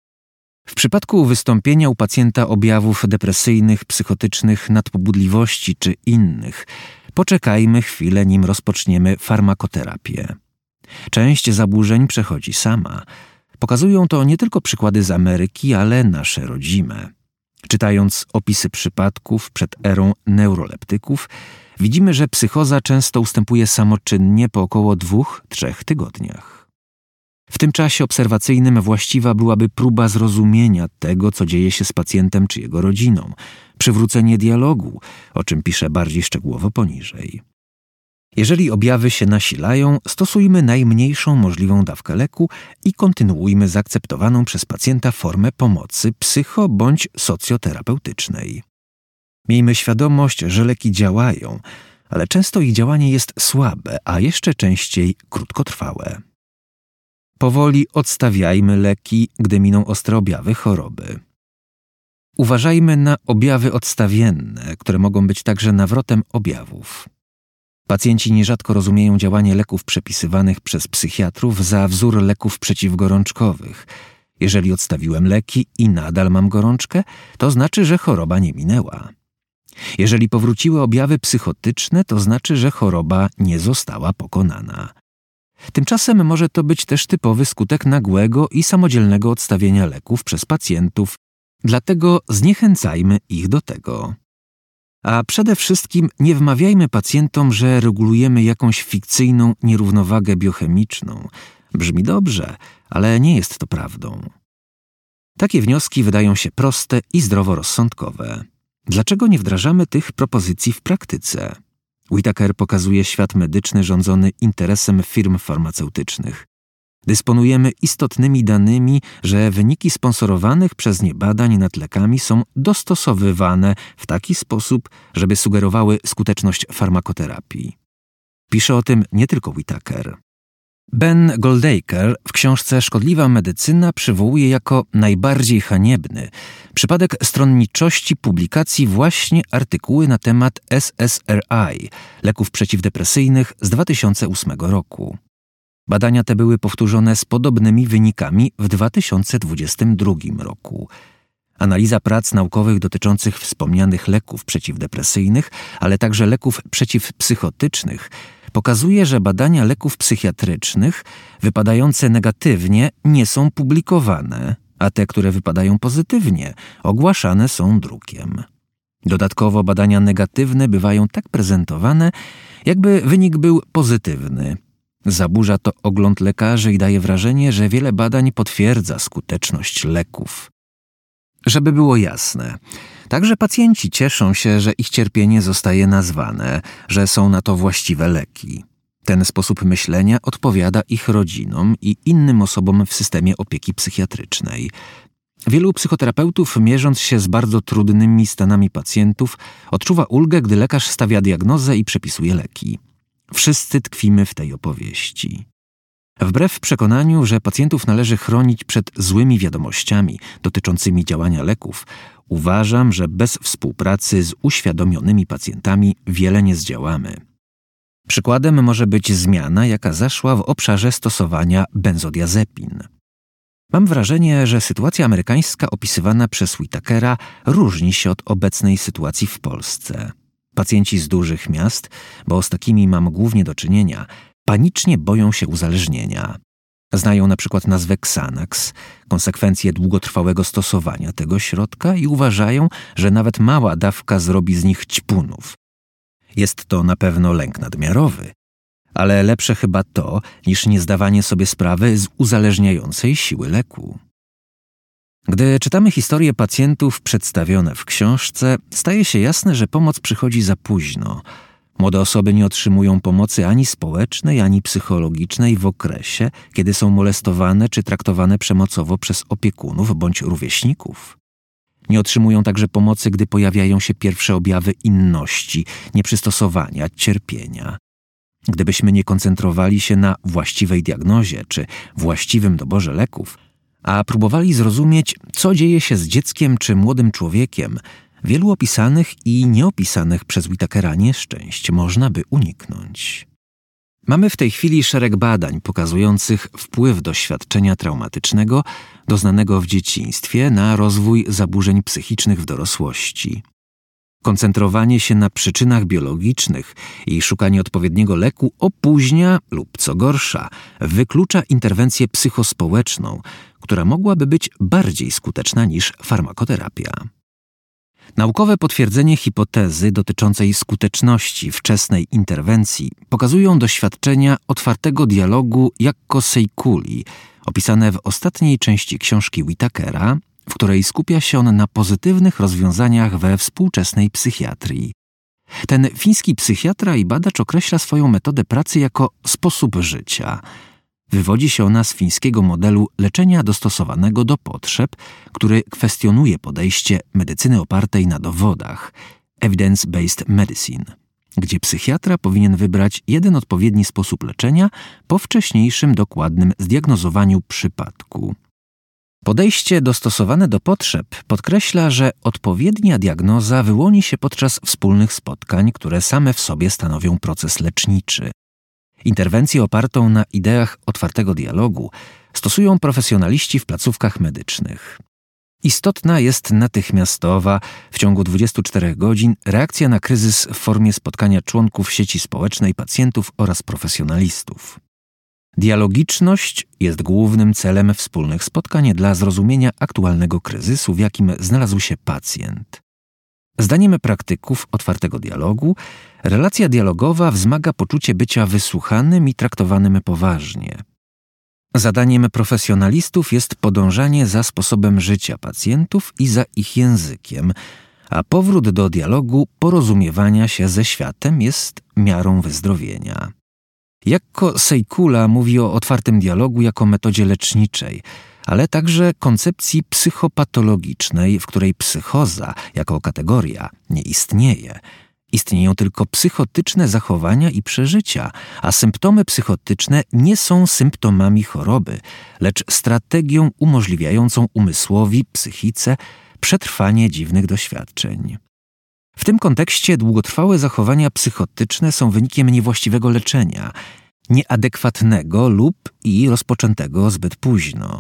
W przypadku wystąpienia u pacjenta objawów depresyjnych, psychotycznych, nadpobudliwości czy innych, poczekajmy chwilę, nim rozpoczniemy farmakoterapię. Część zaburzeń przechodzi sama. Pokazują to nie tylko przykłady z Ameryki, ale nasze rodzime. Czytając opisy przypadków przed erą neuroleptyków, widzimy, że psychoza często ustępuje samoczynnie po około dwóch, trzech tygodniach. W tym czasie obserwacyjnym właściwa byłaby próba zrozumienia tego, co dzieje się z pacjentem czy jego rodziną, przywrócenie dialogu, o czym piszę bardziej szczegółowo poniżej. Jeżeli objawy się nasilają, stosujmy najmniejszą możliwą dawkę leku i kontynuujmy zaakceptowaną przez pacjenta formę pomocy psycho- bądź socjoterapeutycznej. Miejmy świadomość, że leki działają, ale często ich działanie jest słabe, a jeszcze częściej krótkotrwałe. Powoli odstawiajmy leki, gdy miną ostre objawy choroby. Uważajmy na objawy odstawienne, które mogą być także nawrotem objawów. Pacjenci nierzadko rozumieją działanie leków przepisywanych przez psychiatrów za wzór leków przeciwgorączkowych. Jeżeli odstawiłem leki i nadal mam gorączkę, to znaczy, że choroba nie minęła. Jeżeli powróciły objawy psychotyczne, to znaczy, że choroba nie została pokonana. Tymczasem może to być też typowy skutek nagłego i samodzielnego odstawienia leków przez pacjentów, dlatego zniechęcajmy ich do tego. A przede wszystkim nie wmawiajmy pacjentom, że regulujemy jakąś fikcyjną nierównowagę biochemiczną. Brzmi dobrze, ale nie jest to prawdą. Takie wnioski wydają się proste i zdroworozsądkowe. Dlaczego nie wdrażamy tych propozycji w praktyce? Whitaker pokazuje świat medyczny rządzony interesem firm farmaceutycznych. Dysponujemy istotnymi danymi, że wyniki sponsorowanych przez nie badań nad lekami są dostosowywane w taki sposób, żeby sugerowały skuteczność farmakoterapii. Pisze o tym nie tylko Whitaker. Ben Goldacre w książce Szkodliwa medycyna przywołuje jako najbardziej haniebny przypadek stronniczości publikacji właśnie artykuły na temat S S R I, leków przeciwdepresyjnych z dwa tysiące ósmego roku. Badania te były powtórzone z podobnymi wynikami w dwa tysiące dwudziestym drugim roku. Analiza prac naukowych dotyczących wspomnianych leków przeciwdepresyjnych, ale także leków przeciwpsychotycznych pokazuje, że badania leków psychiatrycznych wypadające negatywnie nie są publikowane, a te, które wypadają pozytywnie, ogłaszane są drukiem. Dodatkowo badania negatywne bywają tak prezentowane, jakby wynik był pozytywny. Zaburza to ogląd lekarzy i daje wrażenie, że wiele badań potwierdza skuteczność leków. Żeby było jasne, także pacjenci cieszą się, że ich cierpienie zostaje nazwane, że są na to właściwe leki. Ten sposób myślenia odpowiada ich rodzinom i innym osobom w systemie opieki psychiatrycznej. Wielu psychoterapeutów, mierząc się z bardzo trudnymi stanami pacjentów, odczuwa ulgę, gdy lekarz stawia diagnozę i przepisuje leki. Wszyscy tkwimy w tej opowieści. Wbrew przekonaniu, że pacjentów należy chronić przed złymi wiadomościami dotyczącymi działania leków, uważam, że bez współpracy z uświadomionymi pacjentami wiele nie zdziałamy. Przykładem może być zmiana, jaka zaszła w obszarze stosowania benzodiazepin. Mam wrażenie, że sytuacja amerykańska opisywana przez Whitakera różni się od obecnej sytuacji w Polsce. Pacjenci z dużych miast, bo z takimi mam głównie do czynienia, panicznie boją się uzależnienia. Znają na przykład nazwę Xanax, konsekwencje długotrwałego stosowania tego środka i uważają, że nawet mała dawka zrobi z nich ćpunów. Jest to na pewno lęk nadmiarowy, ale lepsze chyba to, niż niezdawanie sobie sprawy z uzależniającej siły leku. Gdy czytamy historie pacjentów przedstawione w książce, staje się jasne, że pomoc przychodzi za późno. Młode osoby nie otrzymują pomocy ani społecznej, ani psychologicznej w okresie, kiedy są molestowane czy traktowane przemocowo przez opiekunów bądź rówieśników. Nie otrzymują także pomocy, gdy pojawiają się pierwsze objawy inności, nieprzystosowania, cierpienia. Gdybyśmy nie koncentrowali się na właściwej diagnozie czy właściwym doborze leków, a próbowali zrozumieć, co dzieje się z dzieckiem czy młodym człowiekiem, wielu opisanych i nieopisanych przez Whitakera nieszczęść można by uniknąć. Mamy w tej chwili szereg badań pokazujących wpływ doświadczenia traumatycznego doznanego w dzieciństwie na rozwój zaburzeń psychicznych w dorosłości. Koncentrowanie się na przyczynach biologicznych i szukanie odpowiedniego leku opóźnia lub, co gorsza, wyklucza interwencję psychospołeczną, która mogłaby być bardziej skuteczna niż farmakoterapia. Naukowe potwierdzenie hipotezy dotyczącej skuteczności wczesnej interwencji pokazują doświadczenia otwartego dialogu Jaakko Seikuli, opisane w ostatniej części książki Whitakera, w której skupia się on na pozytywnych rozwiązaniach we współczesnej psychiatrii. Ten fiński psychiatra i badacz określa swoją metodę pracy jako sposób życia. Wywodzi się ona z fińskiego modelu leczenia dostosowanego do potrzeb, który kwestionuje podejście medycyny opartej na dowodach, evidence-based medicine, gdzie psychiatra powinien wybrać jeden odpowiedni sposób leczenia po wcześniejszym dokładnym zdiagnozowaniu przypadku. Podejście dostosowane do potrzeb podkreśla, że odpowiednia diagnoza wyłoni się podczas wspólnych spotkań, które same w sobie stanowią proces leczniczy. Interwencję opartą na ideach otwartego dialogu stosują profesjonaliści w placówkach medycznych. Istotna jest natychmiastowa, w ciągu dwudziestu czterech godzin, reakcja na kryzys w formie spotkania członków sieci społecznej, pacjentów oraz profesjonalistów. Dialogiczność jest głównym celem wspólnych spotkań dla zrozumienia aktualnego kryzysu, w jakim znalazł się pacjent. Zdaniem praktyków otwartego dialogu, relacja dialogowa wzmaga poczucie bycia wysłuchanym i traktowanym poważnie. Zadaniem profesjonalistów jest podążanie za sposobem życia pacjentów i za ich językiem, a powrót do dialogu porozumiewania się ze światem jest miarą wyzdrowienia. Jaakko Seikula mówi o otwartym dialogu jako metodzie leczniczej, ale także koncepcji psychopatologicznej, w której psychoza jako kategoria nie istnieje. Istnieją tylko psychotyczne zachowania i przeżycia, a symptomy psychotyczne nie są symptomami choroby, lecz strategią umożliwiającą umysłowi, psychice przetrwanie dziwnych doświadczeń. W tym kontekście długotrwałe zachowania psychotyczne są wynikiem niewłaściwego leczenia, nieadekwatnego lub i rozpoczętego zbyt późno.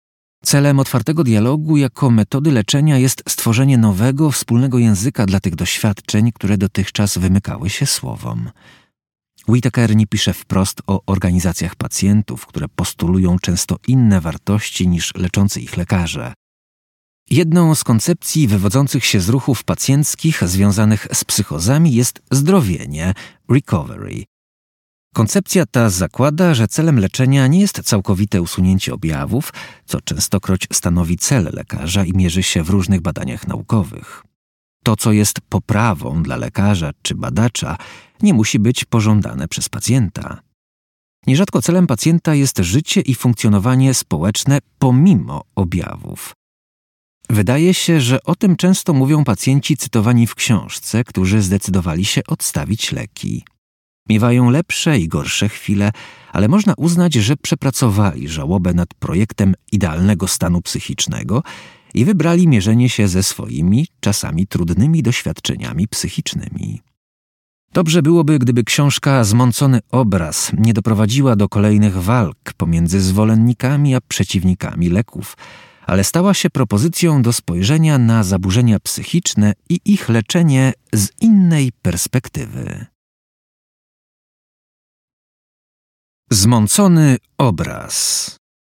Celem otwartego dialogu jako metody leczenia jest stworzenie nowego, wspólnego języka dla tych doświadczeń, które dotychczas wymykały się słowom. Whitaker nie pisze wprost o organizacjach pacjentów, które postulują często inne wartości niż leczący ich lekarze. Jedną z koncepcji wywodzących się z ruchów pacjenckich związanych z psychozami jest zdrowienie, recovery. Koncepcja ta zakłada, że celem leczenia nie jest całkowite usunięcie objawów, co częstokroć stanowi cel lekarza i mierzy się w różnych badaniach naukowych. To, co jest poprawą dla lekarza czy badacza, nie musi być pożądane przez pacjenta. Nierzadko celem pacjenta jest życie i funkcjonowanie społeczne pomimo objawów. Wydaje się, że o tym często mówią pacjenci cytowani w książce, którzy zdecydowali się odstawić leki. Miewają lepsze i gorsze chwile, ale można uznać, że przepracowali żałobę nad projektem idealnego stanu psychicznego i wybrali mierzenie się ze swoimi, czasami trudnymi doświadczeniami psychicznymi. Dobrze byłoby, gdyby książka Zmącony obraz nie doprowadziła do kolejnych walk pomiędzy zwolennikami a przeciwnikami leków, ale stała się propozycją do spojrzenia na zaburzenia psychiczne i ich leczenie z innej perspektywy. Zmącony obraz.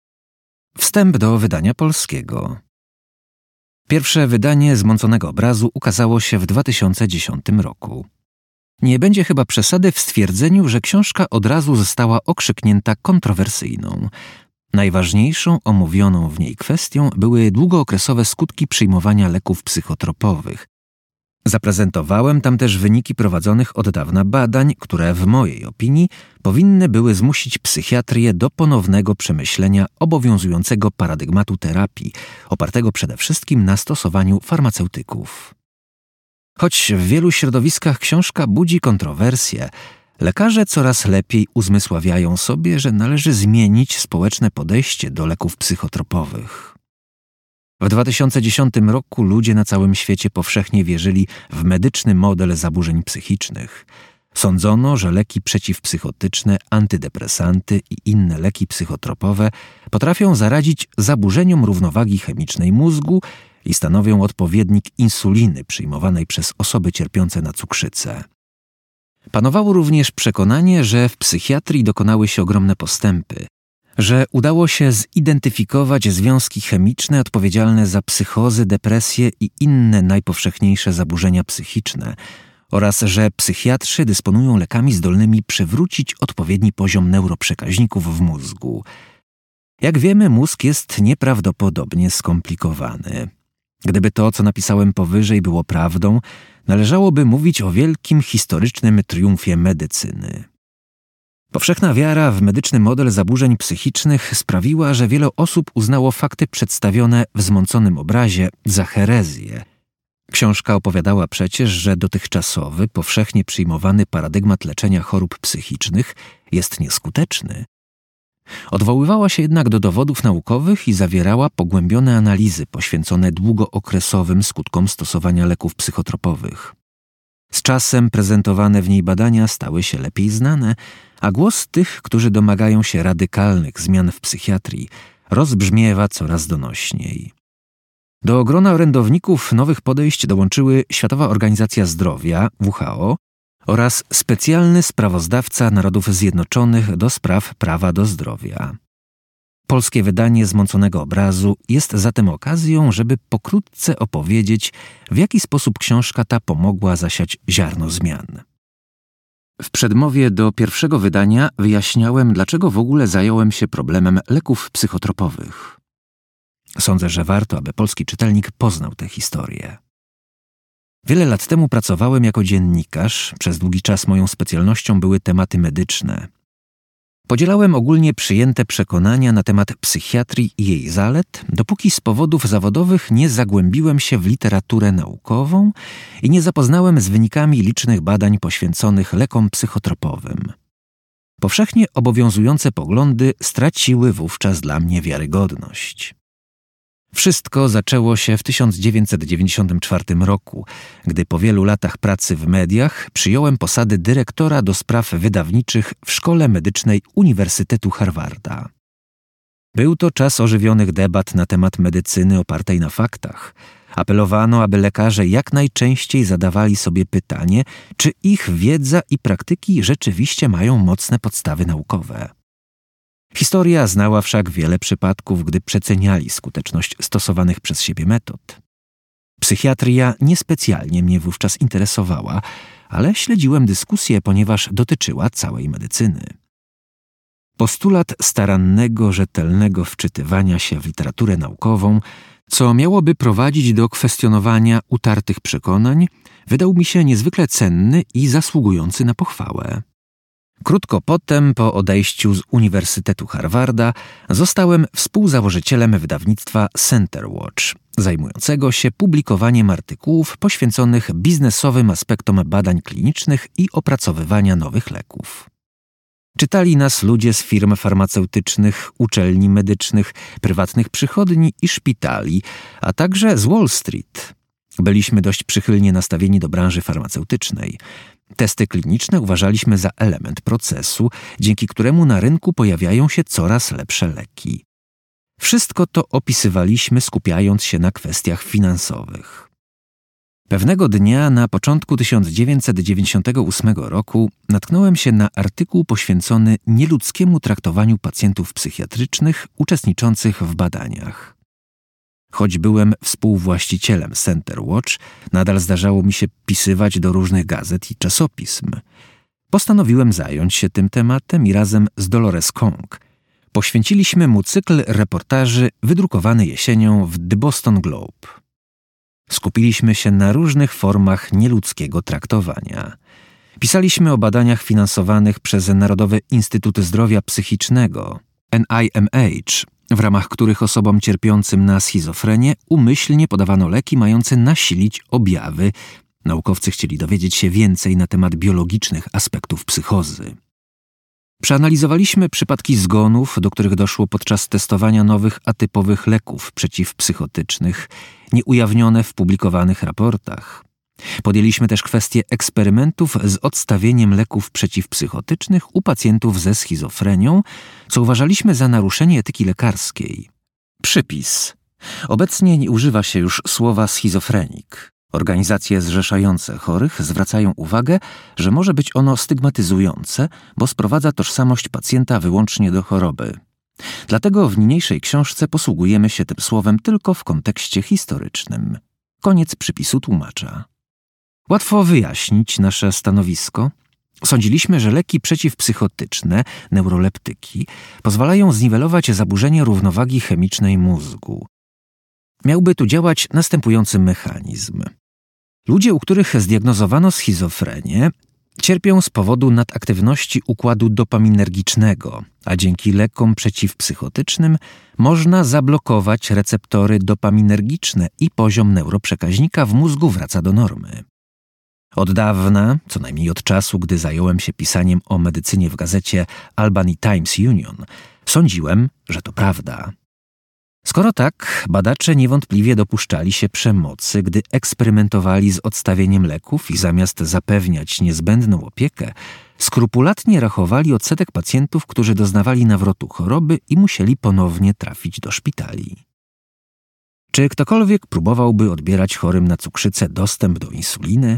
Wstęp do wydania polskiego. Pierwsze wydanie Zmąconego obrazu ukazało się w dwa tysiące dziesiątym roku. Nie będzie chyba przesady w stwierdzeniu, że książka od razu została okrzyknięta kontrowersyjną. Najważniejszą omówioną w niej kwestią były długookresowe skutki przyjmowania leków psychotropowych. Zaprezentowałem tam też wyniki prowadzonych od dawna badań, które w mojej opinii powinny były zmusić psychiatrię do ponownego przemyślenia obowiązującego paradygmatu terapii, opartego przede wszystkim na stosowaniu farmaceutyków. Choć w wielu środowiskach książka budzi kontrowersje, lekarze coraz lepiej uzmysławiają sobie, że należy zmienić społeczne podejście do leków psychotropowych. W dwa tysiące dziesiątym roku ludzie na całym świecie powszechnie wierzyli w medyczny model zaburzeń psychicznych. Sądzono, że leki przeciwpsychotyczne, antydepresanty i inne leki psychotropowe potrafią zaradzić zaburzeniom równowagi chemicznej mózgu i stanowią odpowiednik insuliny przyjmowanej przez osoby cierpiące na cukrzycę. Panowało również przekonanie, że w psychiatrii dokonały się ogromne postępy, że udało się zidentyfikować związki chemiczne odpowiedzialne za psychozy, depresje i inne najpowszechniejsze zaburzenia psychiczne oraz że psychiatrzy dysponują lekami zdolnymi przywrócić odpowiedni poziom neuroprzekaźników w mózgu. Jak wiemy, mózg jest nieprawdopodobnie skomplikowany. Gdyby to, co napisałem powyżej, było prawdą, należałoby mówić o wielkim historycznym triumfie medycyny. Powszechna wiara w medyczny model zaburzeń psychicznych sprawiła, że wiele osób uznało fakty przedstawione w Zmąconym obrazie za herezję. Książka opowiadała przecież, że dotychczasowy, powszechnie przyjmowany paradygmat leczenia chorób psychicznych jest nieskuteczny. Odwoływała się jednak do dowodów naukowych i zawierała pogłębione analizy poświęcone długookresowym skutkom stosowania leków psychotropowych. Z czasem prezentowane w niej badania stały się lepiej znane, a głos tych, którzy domagają się radykalnych zmian w psychiatrii, rozbrzmiewa coraz donośniej. Do grona orędowników nowych podejść dołączyły Światowa Organizacja Zdrowia, W H O, oraz specjalny sprawozdawca Narodów Zjednoczonych do spraw prawa do zdrowia. Polskie wydanie Zmąconego obrazu jest zatem okazją, żeby pokrótce opowiedzieć, w jaki sposób książka ta pomogła zasiać ziarno zmian. W przedmowie do pierwszego wydania wyjaśniałem, dlaczego w ogóle zająłem się problemem leków psychotropowych. Sądzę, że warto, aby polski czytelnik poznał tę historię. Wiele lat temu pracowałem jako dziennikarz, przez długi czas moją specjalnością były tematy medyczne. Podzielałem ogólnie przyjęte przekonania na temat psychiatrii i jej zalet, dopóki z powodów zawodowych nie zagłębiłem się w literaturę naukową i nie zapoznałem z wynikami licznych badań poświęconych lekom psychotropowym. Powszechnie obowiązujące poglądy straciły wówczas dla mnie wiarygodność. Wszystko zaczęło się w tysiąc dziewięćset dziewięćdziesiątym czwartym roku, gdy po wielu latach pracy w mediach przyjąłem posady dyrektora do spraw wydawniczych w Szkole Medycznej Uniwersytetu Harvarda. Był to czas ożywionych debat na temat medycyny opartej na faktach. Apelowano, aby lekarze jak najczęściej zadawali sobie pytanie, czy ich wiedza i praktyki rzeczywiście mają mocne podstawy naukowe. Historia znała wszak wiele przypadków, gdy przeceniali skuteczność stosowanych przez siebie metod. Psychiatria niespecjalnie mnie wówczas interesowała, ale śledziłem dyskusję, ponieważ dotyczyła całej medycyny. Postulat starannego, rzetelnego wczytywania się w literaturę naukową, co miałoby prowadzić do kwestionowania utartych przekonań, wydał mi się niezwykle cenny i zasługujący na pochwałę. Krótko potem, po odejściu z Uniwersytetu Harvarda, zostałem współzałożycielem wydawnictwa Center Watch, zajmującego się publikowaniem artykułów poświęconych biznesowym aspektom badań klinicznych i opracowywania nowych leków. Czytali nas ludzie z firm farmaceutycznych, uczelni medycznych, prywatnych przychodni i szpitali, a także z Wall Street. Byliśmy dość przychylnie nastawieni do branży farmaceutycznej. Testy kliniczne uważaliśmy za element procesu, dzięki któremu na rynku pojawiają się coraz lepsze leki. Wszystko to opisywaliśmy, skupiając się na kwestiach finansowych. Pewnego dnia na początku tysiąc dziewięćset dziewięćdziesiątego ósmego roku natknąłem się na artykuł poświęcony nieludzkiemu traktowaniu pacjentów psychiatrycznych uczestniczących w badaniach. Choć byłem współwłaścicielem Center Watch, nadal zdarzało mi się pisywać do różnych gazet i czasopism. Postanowiłem zająć się tym tematem i razem z Dolores Kong poświęciliśmy mu cykl reportaży wydrukowany jesienią w The Boston Globe. Skupiliśmy się na różnych formach nieludzkiego traktowania. Pisaliśmy o badaniach finansowanych przez Narodowy Instytut Zdrowia Psychicznego, N I M H, w ramach których osobom cierpiącym na schizofrenię umyślnie podawano leki mające nasilić objawy. Naukowcy chcieli dowiedzieć się więcej na temat biologicznych aspektów psychozy. Przeanalizowaliśmy przypadki zgonów, do których doszło podczas testowania nowych atypowych leków przeciwpsychotycznych, nieujawnione w publikowanych raportach. Podjęliśmy też kwestię eksperymentów z odstawieniem leków przeciwpsychotycznych u pacjentów ze schizofrenią, co uważaliśmy za naruszenie etyki lekarskiej. Przypis. Obecnie nie używa się już słowa schizofrenik. Organizacje zrzeszające chorych zwracają uwagę, że może być ono stygmatyzujące, bo sprowadza tożsamość pacjenta wyłącznie do choroby. Dlatego w niniejszej książce posługujemy się tym słowem tylko w kontekście historycznym. Koniec przypisu tłumacza. Łatwo wyjaśnić nasze stanowisko. Sądziliśmy, że leki przeciwpsychotyczne, neuroleptyki, pozwalają zniwelować zaburzenie równowagi chemicznej mózgu. Miałby tu działać następujący mechanizm. Ludzie, u których zdiagnozowano schizofrenię, cierpią z powodu nadaktywności układu dopaminergicznego, a dzięki lekom przeciwpsychotycznym można zablokować receptory dopaminergiczne i poziom neuroprzekaźnika w mózgu wraca do normy. Od dawna, co najmniej od czasu, gdy zająłem się pisaniem o medycynie w gazecie Albany Times Union, sądziłem, że to prawda. Skoro tak, badacze niewątpliwie dopuszczali się przemocy, gdy eksperymentowali z odstawieniem leków i zamiast zapewniać niezbędną opiekę, skrupulatnie rachowali odsetek pacjentów, którzy doznawali nawrotu choroby i musieli ponownie trafić do szpitali. Czy ktokolwiek próbowałby odbierać chorym na cukrzycę dostęp do insuliny?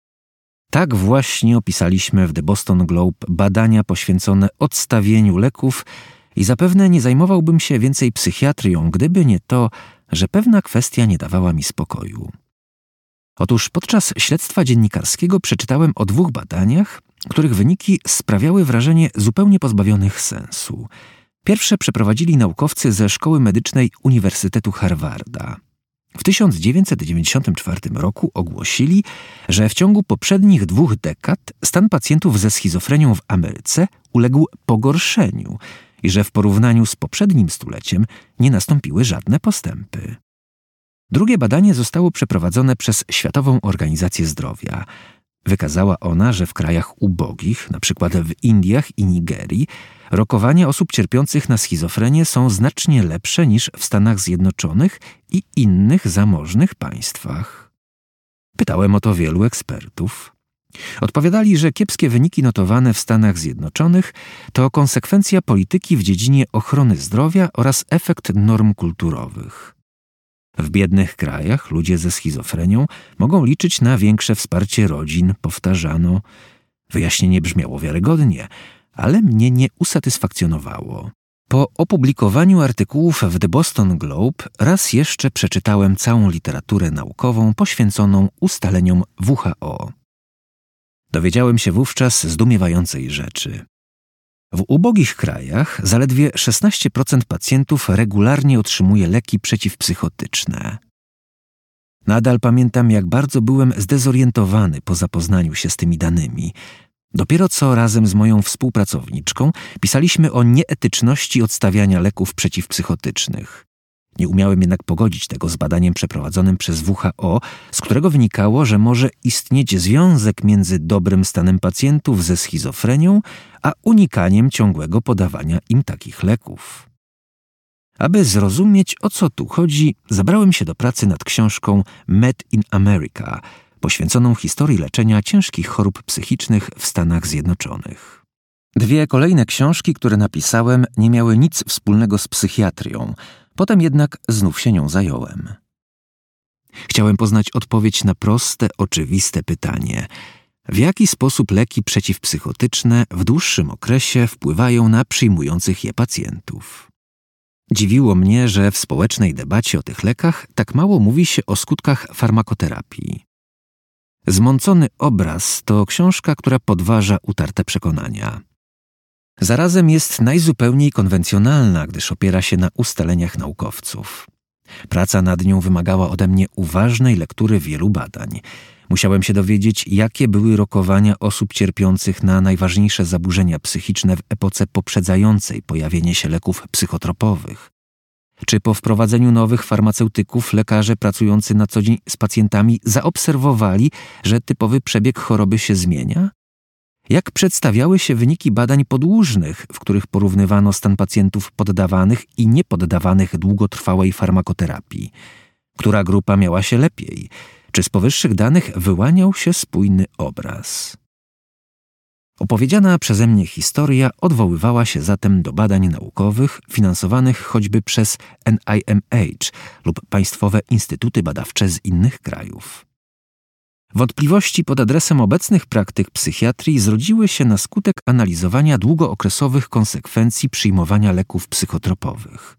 Tak właśnie opisaliśmy w The Boston Globe badania poświęcone odstawieniu leków i zapewne nie zajmowałbym się więcej psychiatrią, gdyby nie to, że pewna kwestia nie dawała mi spokoju. Otóż podczas śledztwa dziennikarskiego przeczytałem o dwóch badaniach, których wyniki sprawiały wrażenie zupełnie pozbawionych sensu. Pierwsze przeprowadzili naukowcy ze Szkoły Medycznej Uniwersytetu Harvarda. W tysiąc dziewięćset dziewięćdziesiątym czwartym roku ogłosili, że w ciągu poprzednich dwóch dekad stan pacjentów ze schizofrenią w Ameryce uległ pogorszeniu i że w porównaniu z poprzednim stuleciem nie nastąpiły żadne postępy. Drugie badanie zostało przeprowadzone przez Światową Organizację Zdrowia. Wykazała ona, że w krajach ubogich, np. w Indiach i Nigerii, rokowania osób cierpiących na schizofrenię są znacznie lepsze niż w Stanach Zjednoczonych i innych zamożnych państwach. Pytałem o to wielu ekspertów. Odpowiadali, że kiepskie wyniki notowane w Stanach Zjednoczonych to konsekwencja polityki w dziedzinie ochrony zdrowia oraz efekt norm kulturowych. W biednych krajach ludzie ze schizofrenią mogą liczyć na większe wsparcie rodzin, powtarzano. Wyjaśnienie brzmiało wiarygodnie, ale mnie nie usatysfakcjonowało. Po opublikowaniu artykułów w The Boston Globe raz jeszcze przeczytałem całą literaturę naukową poświęconą ustaleniom W H O. Dowiedziałem się wówczas zdumiewającej rzeczy. W ubogich krajach zaledwie szesnaście procent pacjentów regularnie otrzymuje leki przeciwpsychotyczne. Nadal pamiętam, jak bardzo byłem zdezorientowany po zapoznaniu się z tymi danymi. Dopiero co razem z moją współpracowniczką pisaliśmy o nieetyczności odstawiania leków przeciwpsychotycznych. Nie umiałem jednak pogodzić tego z badaniem przeprowadzonym przez W H O, z którego wynikało, że może istnieć związek między dobrym stanem pacjentów ze schizofrenią, a unikaniem ciągłego podawania im takich leków. Aby zrozumieć, o co tu chodzi, zabrałem się do pracy nad książką Med in America, poświęconą historii leczenia ciężkich chorób psychicznych w Stanach Zjednoczonych. Dwie kolejne książki, które napisałem, nie miały nic wspólnego z psychiatrią, potem jednak znów się nią zająłem. Chciałem poznać odpowiedź na proste, oczywiste pytanie: w jaki sposób leki przeciwpsychotyczne w dłuższym okresie wpływają na przyjmujących je pacjentów? Dziwiło mnie, że w społecznej debacie o tych lekach tak mało mówi się o skutkach farmakoterapii. Zmącony obraz to książka, która podważa utarte przekonania. Zarazem jest najzupełniej konwencjonalna, gdyż opiera się na ustaleniach naukowców. Praca nad nią wymagała ode mnie uważnej lektury wielu badań. Musiałem się dowiedzieć, jakie były rokowania osób cierpiących na najważniejsze zaburzenia psychiczne w epoce poprzedzającej pojawienie się leków psychotropowych. Czy po wprowadzeniu nowych farmaceutyków lekarze pracujący na co dzień z pacjentami zaobserwowali, że typowy przebieg choroby się zmienia? Jak przedstawiały się wyniki badań podłużnych, w których porównywano stan pacjentów poddawanych i niepoddawanych długotrwałej farmakoterapii? Która grupa miała się lepiej? Czy z powyższych danych wyłaniał się spójny obraz? Opowiedziana przeze mnie historia odwoływała się zatem do badań naukowych finansowanych choćby przez N I M H lub państwowe instytuty badawcze z innych krajów. Wątpliwości pod adresem obecnych praktyk psychiatrii zrodziły się na skutek analizowania długookresowych konsekwencji przyjmowania leków psychotropowych.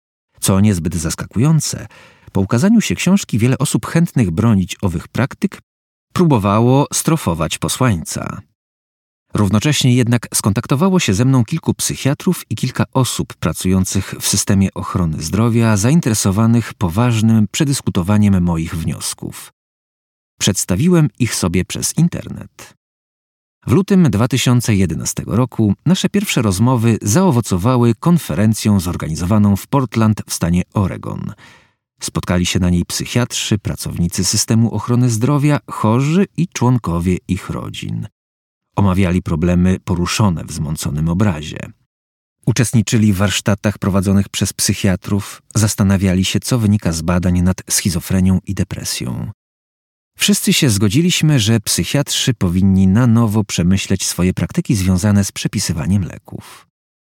Co niezbyt zaskakujące, po ukazaniu się książki wiele osób chętnych bronić owych praktyk próbowało strofować posłańca. Równocześnie jednak skontaktowało się ze mną kilku psychiatrów i kilka osób pracujących w systemie ochrony zdrowia zainteresowanych poważnym przedyskutowaniem moich wniosków. Przedstawiłem ich sobie przez internet. W lutym dwa tysiące jedenastego roku nasze pierwsze rozmowy zaowocowały konferencją zorganizowaną w Portland w stanie Oregon. Spotkali się na niej psychiatrzy, pracownicy systemu ochrony zdrowia, chorzy i członkowie ich rodzin. Omawiali problemy poruszone w zmąconym obrazie. Uczestniczyli w warsztatach prowadzonych przez psychiatrów, zastanawiali się, co wynika z badań nad schizofrenią i depresją. Wszyscy się zgodziliśmy, że psychiatrzy powinni na nowo przemyśleć swoje praktyki związane z przepisywaniem leków.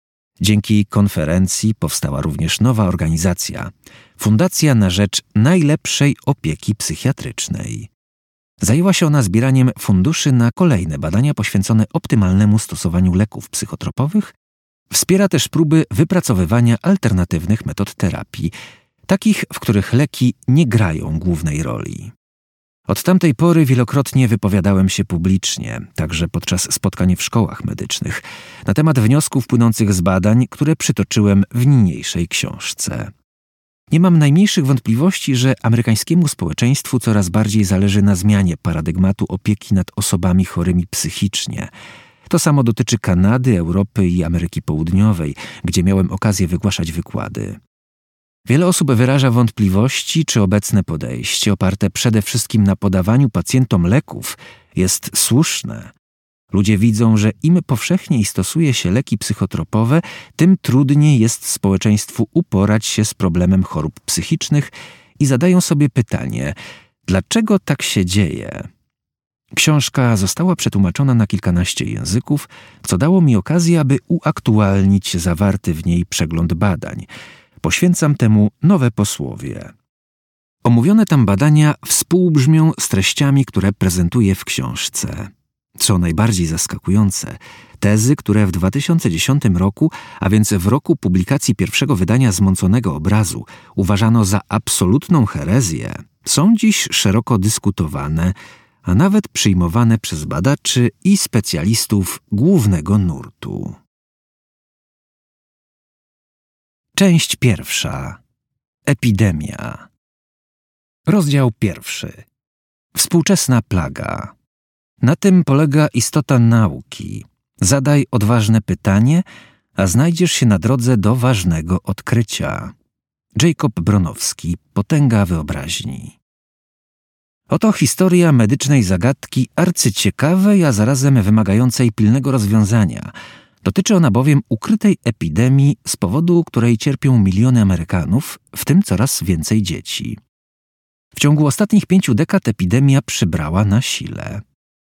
Dzięki konferencji powstała również nowa organizacja – Fundacja na rzecz najlepszej opieki psychiatrycznej. Zajęła się ona zbieraniem funduszy na kolejne badania poświęcone optymalnemu stosowaniu leków psychotropowych. Wspiera też próby wypracowywania alternatywnych metod terapii, takich, w których leki nie grają głównej roli. Od tamtej pory wielokrotnie wypowiadałem się publicznie, także podczas spotkań w szkołach medycznych, na temat wniosków płynących z badań, które przytoczyłem w niniejszej książce. Nie mam najmniejszych wątpliwości, że amerykańskiemu społeczeństwu coraz bardziej zależy na zmianie paradygmatu opieki nad osobami chorymi psychicznie. To samo dotyczy Kanady, Europy i Ameryki Południowej, gdzie miałem okazję wygłaszać wykłady. Wiele osób wyraża wątpliwości, czy obecne podejście, oparte przede wszystkim na podawaniu pacjentom leków, jest słuszne. Ludzie widzą, że im powszechniej stosuje się leki psychotropowe, tym trudniej jest społeczeństwu uporać się z problemem chorób psychicznych i zadają sobie pytanie, dlaczego tak się dzieje? Książka została przetłumaczona na kilkanaście języków, co dało mi okazję, aby uaktualnić zawarty w niej przegląd badań. Poświęcam temu nowe posłowie. Omówione tam badania współbrzmią z treściami, które prezentuję w książce. Co najbardziej zaskakujące, tezy, które w dwa tysiące dziesiątym roku, a więc w roku publikacji pierwszego wydania zmąconego obrazu, uważano za absolutną herezję, są dziś szeroko dyskutowane, a nawet przyjmowane przez badaczy i specjalistów głównego nurtu. Część pierwsza. Epidemia. Rozdział pierwszy. Współczesna plaga. Na tym polega istota nauki. Zadaj odważne pytanie, a znajdziesz się na drodze do ważnego odkrycia. Jacob Bronowski, Potęga wyobraźni. Oto historia medycznej zagadki arcyciekawej, a zarazem wymagającej pilnego rozwiązania. Dotyczy ona bowiem ukrytej epidemii, z powodu której cierpią miliony Amerykanów, w tym coraz więcej dzieci. W ciągu ostatnich pięciu dekad epidemia przybrała na sile.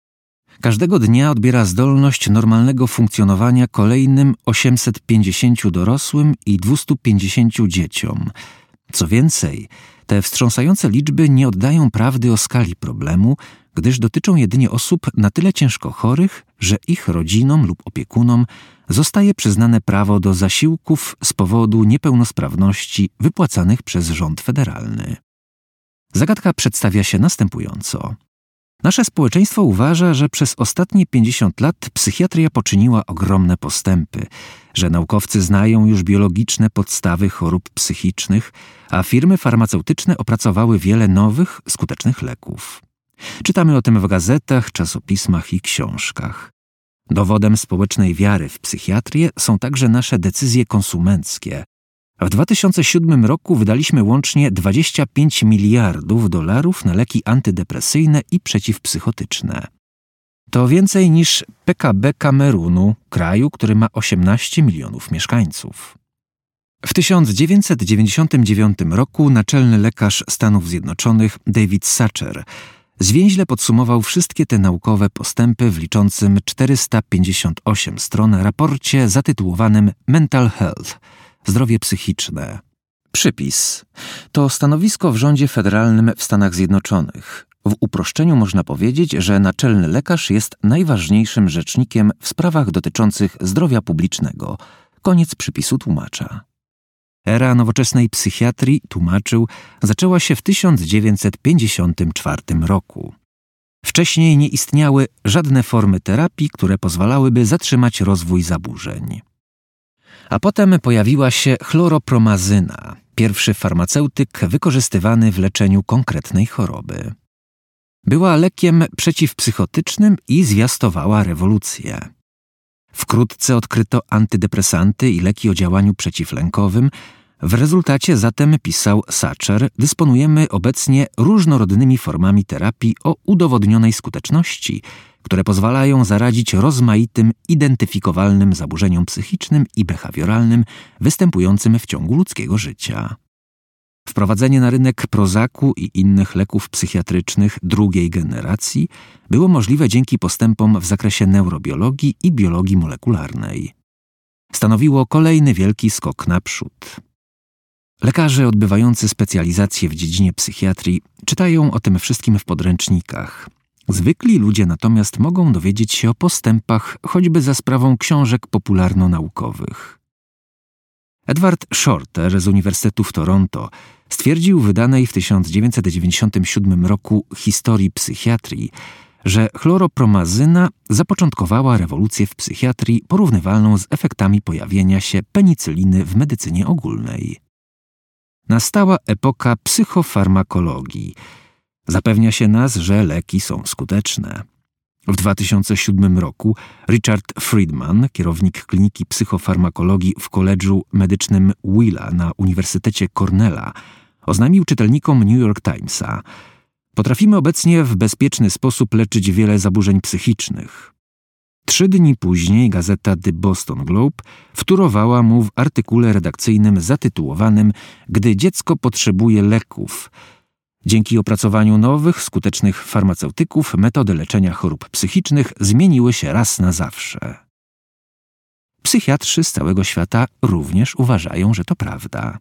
Każdego dnia odbiera zdolność normalnego funkcjonowania kolejnym osiemset pięćdziesięciu dorosłym i dwustu pięćdziesięciu dzieciom. Co więcej, te wstrząsające liczby nie oddają prawdy o skali problemu, gdyż dotyczą jedynie osób na tyle ciężko chorych, że ich rodzinom lub opiekunom zostaje przyznane prawo do zasiłków z powodu niepełnosprawności wypłacanych przez rząd federalny. Zagadka przedstawia się następująco. Nasze społeczeństwo uważa, że przez ostatnie pięćdziesiąt lat psychiatria poczyniła ogromne postępy, że naukowcy znają już biologiczne podstawy chorób psychicznych, a firmy farmaceutyczne opracowały wiele nowych, skutecznych leków. Czytamy o tym w gazetach, czasopismach i książkach. Dowodem społecznej wiary w psychiatrię są także nasze decyzje konsumenckie. W dwa tysiące siódmym roku wydaliśmy łącznie dwadzieścia pięć miliardów dolarów na leki antydepresyjne i przeciwpsychotyczne. To więcej niż P K B Kamerunu, kraju, który ma osiemnaście milionów mieszkańców. W tysiąc dziewięćset dziewięćdziesiątym dziewiątym roku naczelny lekarz Stanów Zjednoczonych David Satcher zwięźle podsumował wszystkie te naukowe postępy w liczącym czterysta pięćdziesiąt osiem stron raporcie zatytułowanym Mental Health – Zdrowie psychiczne. Przypis. To stanowisko w rządzie federalnym w Stanach Zjednoczonych. W uproszczeniu można powiedzieć, że naczelny lekarz jest najważniejszym rzecznikiem w sprawach dotyczących zdrowia publicznego. Koniec przypisu tłumacza. Era nowoczesnej psychiatrii, tłumaczył, zaczęła się w tysiąc dziewięćset pięćdziesiątym czwartym roku. Wcześniej nie istniały żadne formy terapii, które pozwalałyby zatrzymać rozwój zaburzeń. A potem pojawiła się chloropromazyna, pierwszy farmaceutyk wykorzystywany w leczeniu konkretnej choroby. Była lekiem przeciwpsychotycznym i zwiastowała rewolucję. Wkrótce odkryto antydepresanty i leki o działaniu przeciwlękowym. W rezultacie zatem, pisał Satcher, dysponujemy obecnie różnorodnymi formami terapii o udowodnionej skuteczności, które pozwalają zaradzić rozmaitym, identyfikowalnym zaburzeniom psychicznym i behawioralnym występującym w ciągu ludzkiego życia. Wprowadzenie na rynek Prozacu i innych leków psychiatrycznych drugiej generacji było możliwe dzięki postępom w zakresie neurobiologii i biologii molekularnej. Stanowiło kolejny wielki skok naprzód. Lekarze odbywający specjalizację w dziedzinie psychiatrii czytają o tym wszystkim w podręcznikach. Zwykli ludzie natomiast mogą dowiedzieć się o postępach choćby za sprawą książek popularno-naukowych. Edward Shorter z Uniwersytetu w Toronto stwierdził w wydanej w tysiąc dziewięćset dziewięćdziesiątym siódmym roku historii psychiatrii, że chloropromazyna zapoczątkowała rewolucję w psychiatrii porównywalną z efektami pojawienia się penicyliny w medycynie ogólnej. Nastała epoka psychofarmakologii. Zapewnia się nas, że leki są skuteczne. W dwa tysiące siódmym roku Richard Friedman, kierownik kliniki psychofarmakologii w koledżu medycznym Willa na Uniwersytecie Cornella, oznajmił czytelnikom New York Timesa: potrafimy obecnie w bezpieczny sposób leczyć wiele zaburzeń psychicznych. Trzy dni później gazeta The Boston Globe wtórowała mu w artykule redakcyjnym zatytułowanym „Gdy dziecko potrzebuje leków”. Dzięki opracowaniu nowych, skutecznych farmaceutyków metody leczenia chorób psychicznych zmieniły się raz na zawsze. Psychiatrzy z całego świata również uważają, że to prawda.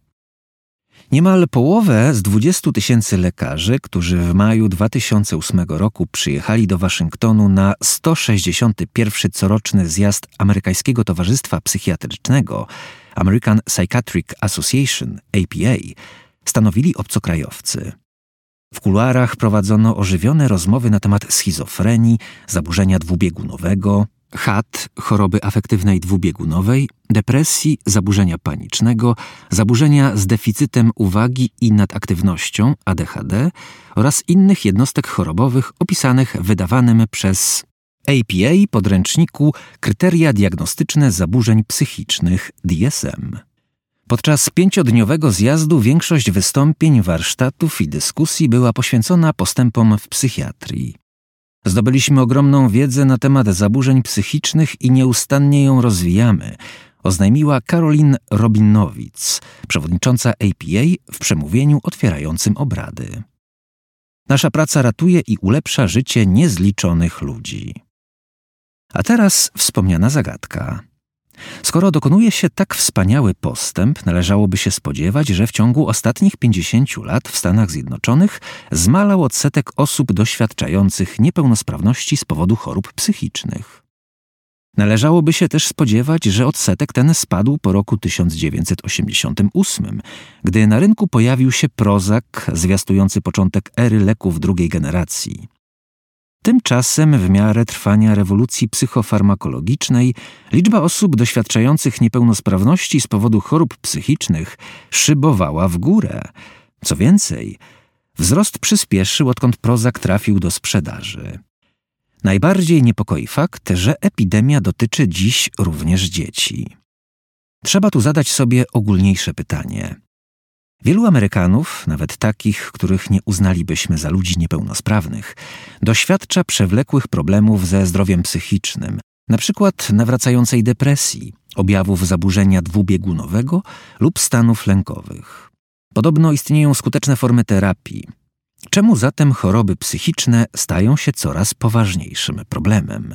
Niemal połowę z dwudziestu tysięcy lekarzy, którzy w maju dwa tysiące ósmego roku przyjechali do Waszyngtonu na sto sześćdziesiąty pierwszy coroczny zjazd Amerykańskiego Towarzystwa Psychiatrycznego American Psychiatric Association A P A, stanowili obcokrajowcy. W kuluarach prowadzono ożywione rozmowy na temat schizofrenii, zaburzenia dwubiegunowego, H A T, choroby afektywnej dwubiegunowej, depresji, zaburzenia panicznego, zaburzenia z deficytem uwagi i nadaktywnością A D H D oraz innych jednostek chorobowych opisanych w wydawanym przez A P A podręczniku Kryteria diagnostyczne zaburzeń psychicznych D S M. Podczas pięciodniowego zjazdu większość wystąpień, warsztatów i dyskusji była poświęcona postępom w psychiatrii. Zdobyliśmy ogromną wiedzę na temat zaburzeń psychicznych i nieustannie ją rozwijamy, oznajmiła Caroline Robinowitz, przewodnicząca A P A w przemówieniu otwierającym obrady. Nasza praca ratuje i ulepsza życie niezliczonych ludzi. A teraz wspomniana zagadka. Skoro dokonuje się tak wspaniały postęp, należałoby się spodziewać, że w ciągu ostatnich pięćdziesięciu lat w Stanach Zjednoczonych zmalał odsetek osób doświadczających niepełnosprawności z powodu chorób psychicznych. Należałoby się też spodziewać, że odsetek ten spadł po roku tysiąc dziewięćset osiemdziesiątym ósmym, gdy na rynku pojawił się Prozac, zwiastujący początek ery leków drugiej generacji. Tymczasem w miarę trwania rewolucji psychofarmakologicznej liczba osób doświadczających niepełnosprawności z powodu chorób psychicznych szybowała w górę. Co więcej, wzrost przyspieszył, odkąd Prozac trafił do sprzedaży. Najbardziej niepokoi fakt, że epidemia dotyczy dziś również dzieci. Trzeba tu zadać sobie ogólniejsze pytanie. Wielu Amerykanów, nawet takich, których nie uznalibyśmy za ludzi niepełnosprawnych, doświadcza przewlekłych problemów ze zdrowiem psychicznym, na przykład nawracającej depresji, objawów zaburzenia dwubiegunowego lub stanów lękowych. Podobno istnieją skuteczne formy terapii. Czemu zatem choroby psychiczne stają się coraz poważniejszym problemem?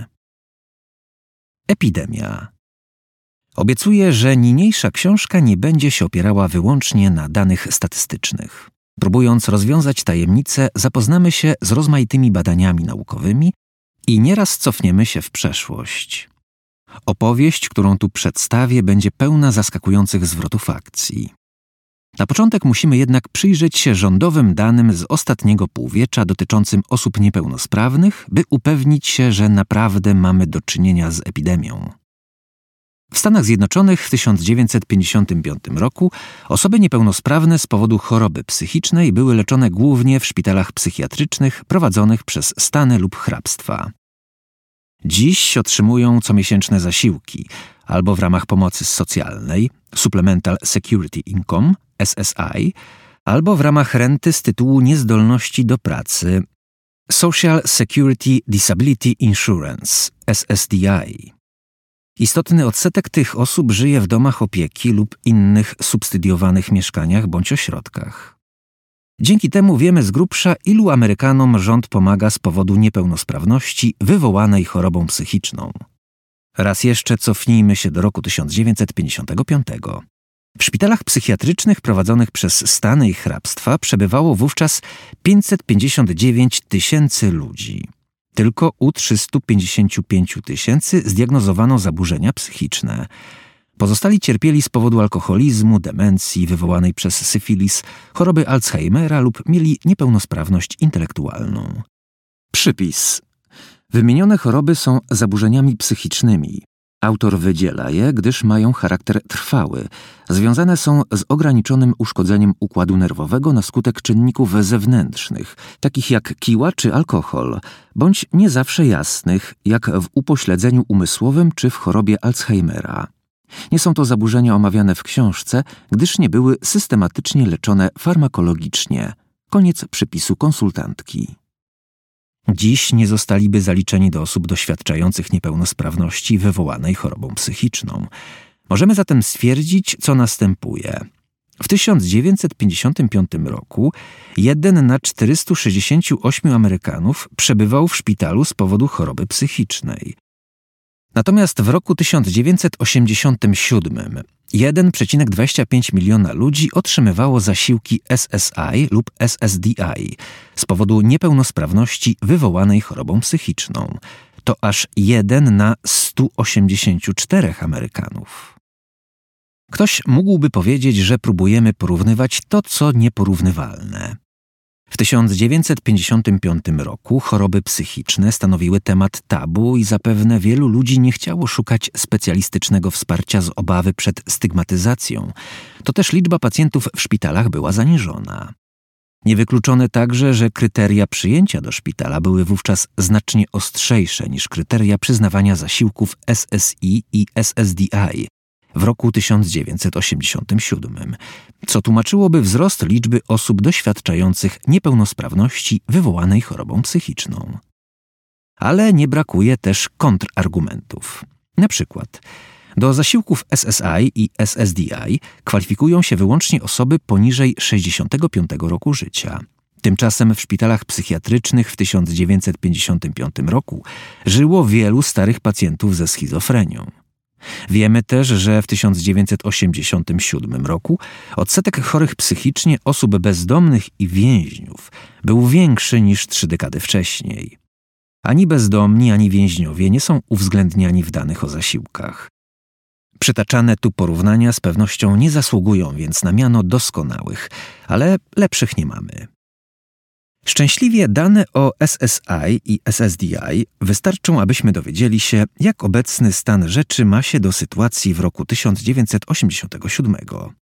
Epidemia. Obiecuję, że niniejsza książka nie będzie się opierała wyłącznie na danych statystycznych. Próbując rozwiązać tajemnicę, zapoznamy się z rozmaitymi badaniami naukowymi i nieraz cofniemy się w przeszłość. Opowieść, którą tu przedstawię, będzie pełna zaskakujących zwrotów akcji. Na początek musimy jednak przyjrzeć się rządowym danym z ostatniego półwiecza dotyczącym osób niepełnosprawnych, by upewnić się, że naprawdę mamy do czynienia z epidemią. W Stanach Zjednoczonych w tysiąc dziewięćset pięćdziesiątym piątym roku osoby niepełnosprawne z powodu choroby psychicznej były leczone głównie w szpitalach psychiatrycznych prowadzonych przez stany lub hrabstwa. Dziś otrzymują comiesięczne zasiłki albo w ramach pomocy socjalnej Supplemental Security Income S S I, albo w ramach renty z tytułu niezdolności do pracy Social Security Disability Insurance S S D I. Istotny odsetek tych osób żyje w domach opieki lub innych subsydiowanych mieszkaniach bądź ośrodkach. Dzięki temu wiemy z grubsza, ilu Amerykanom rząd pomaga z powodu niepełnosprawności wywołanej chorobą psychiczną. Raz jeszcze cofnijmy się do roku tysiąc dziewięćset pięćdziesiątego piątego. W szpitalach psychiatrycznych prowadzonych przez stany i hrabstwa przebywało wówczas pięćset pięćdziesiąt dziewięć tysięcy ludzi. Tylko u trzystu pięćdziesięciu pięciu tysięcy zdiagnozowano zaburzenia psychiczne. Pozostali cierpieli z powodu alkoholizmu, demencji wywołanej przez syfilis, choroby Alzheimera lub mieli niepełnosprawność intelektualną. Przypis. Wymienione choroby są zaburzeniami psychicznymi. Autor wydziela je, gdyż mają charakter trwały. Związane są z ograniczonym uszkodzeniem układu nerwowego na skutek czynników zewnętrznych, takich jak kiła czy alkohol, bądź nie zawsze jasnych, jak w upośledzeniu umysłowym czy w chorobie Alzheimera. Nie są to zaburzenia omawiane w książce, gdyż nie były systematycznie leczone farmakologicznie. Koniec przypisu konsultantki. Dziś nie zostaliby zaliczeni do osób doświadczających niepełnosprawności wywołanej chorobą psychiczną. Możemy zatem stwierdzić, co następuje. W tysiąc dziewięćset pięćdziesiątym piątym roku jeden na czterystu sześćdziesięciu ośmiu Amerykanów przebywał w szpitalu z powodu choroby psychicznej. Natomiast w roku tysiąc dziewięćset osiemdziesiątym siódmym jeden przecinek dwadzieścia pięć miliona ludzi otrzymywało zasiłki S S I lub S S D I z powodu niepełnosprawności wywołanej chorobą psychiczną. To aż jeden na stu osiemdziesięciu czterech Amerykanów. Ktoś mógłby powiedzieć, że próbujemy porównywać to, co nieporównywalne. W tysiąc dziewięćset pięćdziesiątym piątym roku choroby psychiczne stanowiły temat tabu i zapewne wielu ludzi nie chciało szukać specjalistycznego wsparcia z obawy przed stygmatyzacją. To też liczba pacjentów w szpitalach była zaniżona. Niewykluczone także, że kryteria przyjęcia do szpitala były wówczas znacznie ostrzejsze niż kryteria przyznawania zasiłków S S I i S S D I w roku tysiąc dziewięćset osiemdziesiątym siódmym, co tłumaczyłoby wzrost liczby osób doświadczających niepełnosprawności wywołanej chorobą psychiczną. Ale nie brakuje też kontrargumentów. Na przykład do zasiłków S S I i S S D I kwalifikują się wyłącznie osoby poniżej sześćdziesiątego piątego roku życia. Tymczasem w szpitalach psychiatrycznych w tysiąc dziewięćset pięćdziesiątym piątym roku żyło wielu starych pacjentów ze schizofrenią. Wiemy też, że w tysiąc dziewięćset osiemdziesiątym siódmym roku odsetek chorych psychicznie osób bezdomnych i więźniów był większy niż trzy dekady wcześniej. Ani bezdomni, ani więźniowie nie są uwzględniani w danych o zasiłkach. Przytaczane tu porównania z pewnością nie zasługują więc na miano doskonałych, ale lepszych nie mamy. Szczęśliwie dane o S S I i S S D I wystarczą, abyśmy dowiedzieli się, jak obecny stan rzeczy ma się do sytuacji w roku tysiąc dziewięćset osiemdziesiątym siódmym.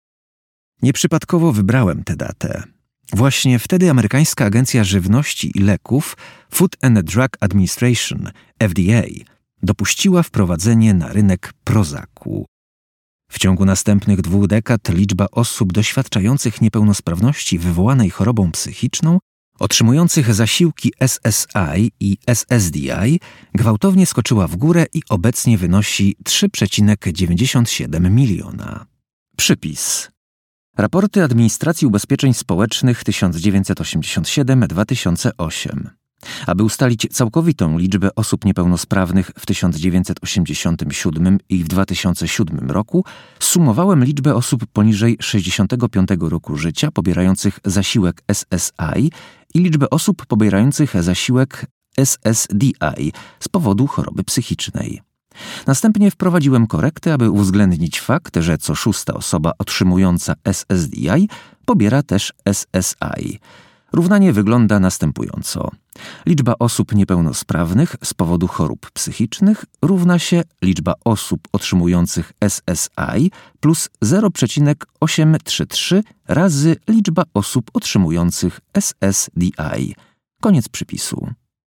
Nieprzypadkowo wybrałem tę datę. Właśnie wtedy amerykańska Agencja Żywności i Leków Food and Drug Administration, F D A, dopuściła wprowadzenie na rynek Prozacu. W ciągu następnych dwóch dekad liczba osób doświadczających niepełnosprawności wywołanej chorobą psychiczną, otrzymujących zasiłki S S I i S S D I, gwałtownie skoczyła w górę i obecnie wynosi trzy przecinek dziewięćdziesiąt siedem miliona. Przypis. Raporty Administracji Ubezpieczeń Społecznych tysiąc dziewięćset osiemdziesiąt siedem do dwa tysiące ósmego. Aby ustalić całkowitą liczbę osób niepełnosprawnych w tysiąc dziewięćset osiemdziesiątym siódmym i w dwa tysiące siódmym roku, sumowałem liczbę osób poniżej sześćdziesiątego piątego roku życia pobierających zasiłek S S I i liczbę osób pobierających zasiłek S S D I z powodu choroby psychicznej. Następnie wprowadziłem korektę, aby uwzględnić fakt, że co szósta osoba otrzymująca S S D I pobiera też S S I. Równanie wygląda następująco. Liczba osób niepełnosprawnych z powodu chorób psychicznych równa się liczba osób otrzymujących S S I plus zero przecinek osiemset trzydzieści trzy razy liczba osób otrzymujących S S D I. Koniec przypisu.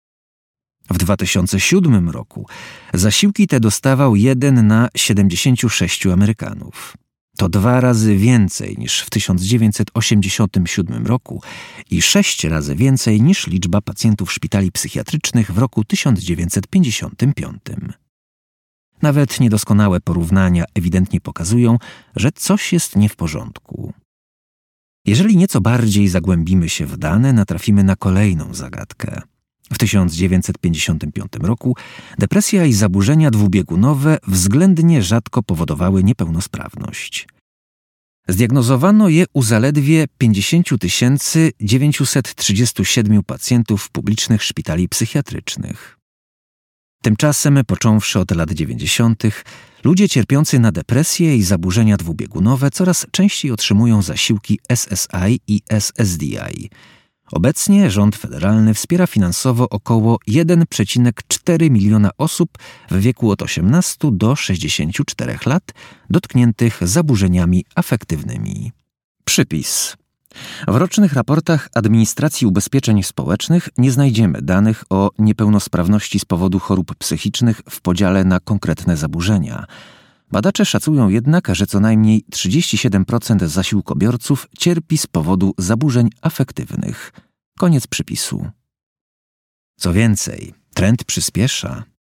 W dwa tysiące siódmym roku zasiłki te dostawał jeden na siedemdziesięciu sześciu Amerykanów. To dwa razy więcej niż w tysiąc dziewięćset osiemdziesiątym siódmym roku i sześć razy więcej niż liczba pacjentów szpitali psychiatrycznych w roku tysiąc dziewięćset pięćdziesiątym piątym. Nawet niedoskonałe porównania ewidentnie pokazują, że coś jest nie w porządku. Jeżeli nieco bardziej zagłębimy się w dane, natrafimy na kolejną zagadkę. W tysiąc dziewięćset pięćdziesiątym piątym roku depresja i zaburzenia dwubiegunowe względnie rzadko powodowały niepełnosprawność. Zdiagnozowano je u zaledwie pięćdziesiąt tysięcy dziewięćset trzydziestu siedmiu pacjentów publicznych szpitali psychiatrycznych. Tymczasem, począwszy od lat dziewięćdziesiątych, ludzie cierpiący na depresję i zaburzenia dwubiegunowe coraz częściej otrzymują zasiłki S S I i S S D I. Obecnie rząd federalny wspiera finansowo około jeden przecinek cztery miliona osób w wieku od osiemnastu do sześćdziesięciu czterech lat dotkniętych zaburzeniami afektywnymi. Przypis. W rocznych raportach Administracji Ubezpieczeń Społecznych nie znajdziemy danych o niepełnosprawności z powodu chorób psychicznych w podziale na konkretne zaburzenia. Badacze szacują jednak, że co najmniej trzydzieści siedem procent zasiłkobiorców cierpi z powodu zaburzeń afektywnych. Koniec przypisu. Co więcej, trend przyspiesza.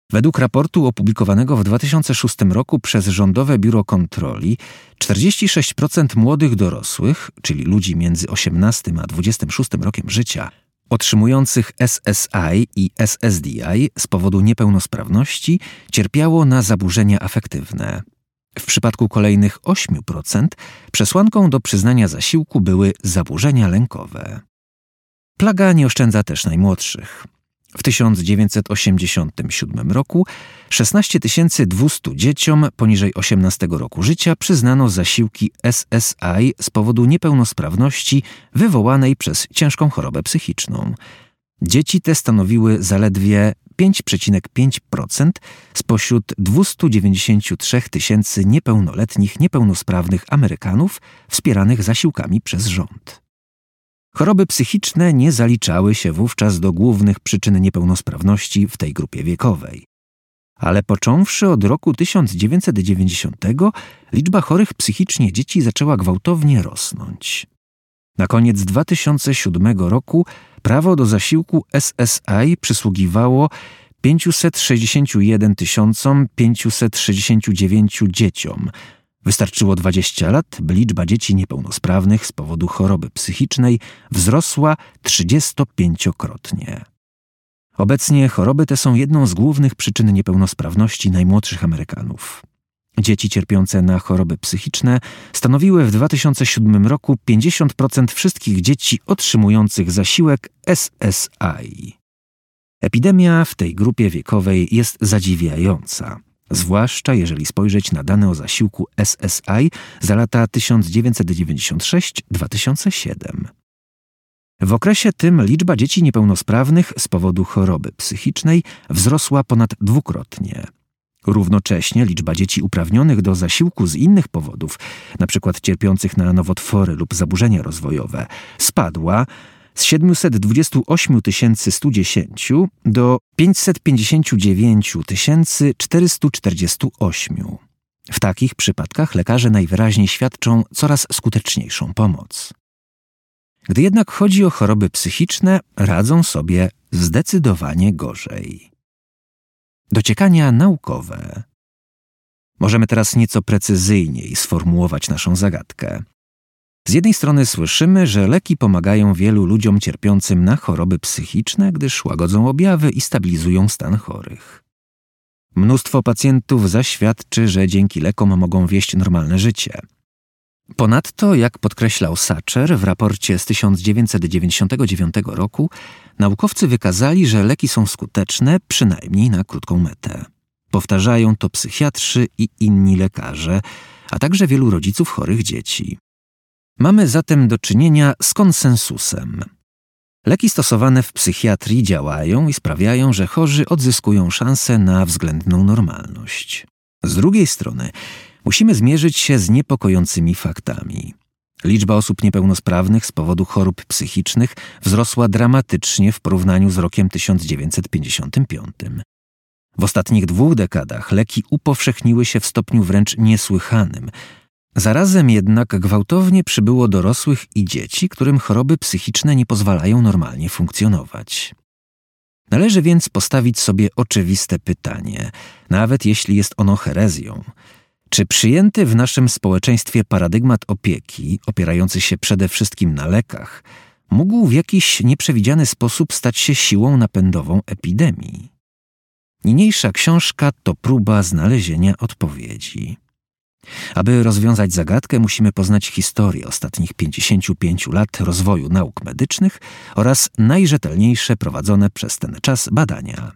Według raportu opublikowanego w dwa tysiące szóstym roku przez Rządowe Biuro Kontroli, czterdzieści sześć procent młodych dorosłych, czyli ludzi między osiemnastym a dwudziestym szóstym rokiem życia, otrzymujących S S I i S S D I z powodu niepełnosprawności, cierpiało na zaburzenia afektywne. W przypadku kolejnych ośmiu procent przesłanką do przyznania zasiłku były zaburzenia lękowe. Plaga nie oszczędza też najmłodszych. W tysiąc dziewięćset osiemdziesiątym siódmym roku szesnaście tysięcy dwieście dzieciom poniżej osiemnastego roku życia przyznano zasiłki S S I z powodu niepełnosprawności wywołanej przez ciężką chorobę psychiczną. Dzieci te stanowiły zaledwie pięć przecinek pięć procent spośród dwieście dziewięćdziesiąt trzy tysięcy niepełnoletnich niepełnosprawnych Amerykanów wspieranych zasiłkami przez rząd. Choroby psychiczne nie zaliczały się wówczas do głównych przyczyn niepełnosprawności w tej grupie wiekowej. Ale począwszy od roku tysiąc dziewięćset dziewięćdziesiątego liczba chorych psychicznie dzieci zaczęła gwałtownie rosnąć. Na koniec dwa tysiące siódmego roku prawo do zasiłku S S I przysługiwało pięćset sześćdziesiąt jeden tysięcy pięćset sześćdziesiąt dziewięć dzieciom. Wystarczyło dwadzieścia lat, by liczba dzieci niepełnosprawnych z powodu choroby psychicznej wzrosła trzydziestopięciokrotnie. Obecnie choroby te są jedną z głównych przyczyn niepełnosprawności najmłodszych Amerykanów. Dzieci cierpiące na choroby psychiczne stanowiły w dwa tysiące siódmym roku pięćdziesiąt procent wszystkich dzieci otrzymujących zasiłek S S I. Epidemia w tej grupie wiekowej jest zadziwiająca, zwłaszcza jeżeli spojrzeć na dane o zasiłku S S I za lata tysiąc dziewięćset dziewięćdziesiąt sześć do dwa tysiące siódmego. W okresie tym liczba dzieci niepełnosprawnych z powodu choroby psychicznej wzrosła ponad dwukrotnie. Równocześnie liczba dzieci uprawnionych do zasiłku z innych powodów, np. cierpiących na nowotwory lub zaburzenia rozwojowe, spadła z siedemset dwadzieścia osiem tysięcy sto dziesięć do pięćset pięćdziesiąt dziewięć tysięcy czterysta czterdzieści osiem. W takich przypadkach lekarze najwyraźniej świadczą coraz skuteczniejszą pomoc. Gdy jednak chodzi o choroby psychiczne, radzą sobie zdecydowanie gorzej. Dociekania naukowe. Możemy teraz nieco precyzyjniej sformułować naszą zagadkę. Z jednej strony słyszymy, że leki pomagają wielu ludziom cierpiącym na choroby psychiczne, gdyż łagodzą objawy i stabilizują stan chorych. Mnóstwo pacjentów zaświadczy, że dzięki lekom mogą wieść normalne życie. Ponadto, jak podkreślał Sacher w raporcie z tysiąc dziewięćset dziewięćdziesiątego dziewiątego roku, naukowcy wykazali, że leki są skuteczne przynajmniej na krótką metę. Powtarzają to psychiatrzy i inni lekarze, a także wielu rodziców chorych dzieci. Mamy zatem do czynienia z konsensusem. Leki stosowane w psychiatrii działają i sprawiają, że chorzy odzyskują szansę na względną normalność. Z drugiej strony musimy zmierzyć się z niepokojącymi faktami. Liczba osób niepełnosprawnych z powodu chorób psychicznych wzrosła dramatycznie w porównaniu z rokiem tysiąc dziewięćset pięćdziesiątym piątym. W ostatnich dwóch dekadach leki upowszechniły się w stopniu wręcz niesłychanym. Zarazem jednak gwałtownie przybyło dorosłych i dzieci, którym choroby psychiczne nie pozwalają normalnie funkcjonować. Należy więc postawić sobie oczywiste pytanie, nawet jeśli jest ono herezją. Czy przyjęty w naszym społeczeństwie paradygmat opieki, opierający się przede wszystkim na lekach, mógł w jakiś nieprzewidziany sposób stać się siłą napędową epidemii? Niniejsza książka to próba znalezienia odpowiedzi. Aby rozwiązać zagadkę, musimy poznać historię ostatnich pięćdziesięciu pięciu lat rozwoju nauk medycznych oraz najrzetelniejsze prowadzone przez ten czas badania.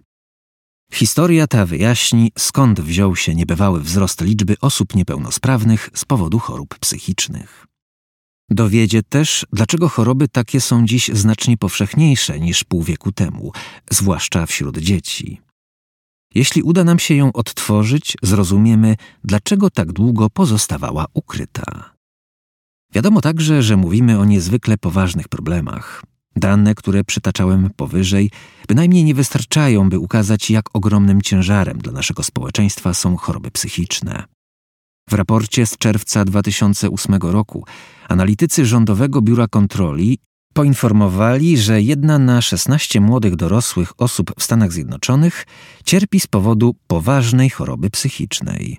Historia ta wyjaśni, skąd wziął się niebywały wzrost liczby osób niepełnosprawnych z powodu chorób psychicznych. Dowiedzie też, dlaczego choroby takie są dziś znacznie powszechniejsze niż pół wieku temu, zwłaszcza wśród dzieci. Jeśli uda nam się ją odtworzyć, zrozumiemy, dlaczego tak długo pozostawała ukryta. Wiadomo także, że mówimy o niezwykle poważnych problemach. Dane, które przytaczałem powyżej, bynajmniej nie wystarczają, by ukazać, jak ogromnym ciężarem dla naszego społeczeństwa są choroby psychiczne. W raporcie z czerwca dwa tysiące ósmego roku analitycy Rządowego Biura Kontroli poinformowali, że jedna na szesnaście młodych dorosłych osób w Stanach Zjednoczonych cierpi z powodu poważnej choroby psychicznej.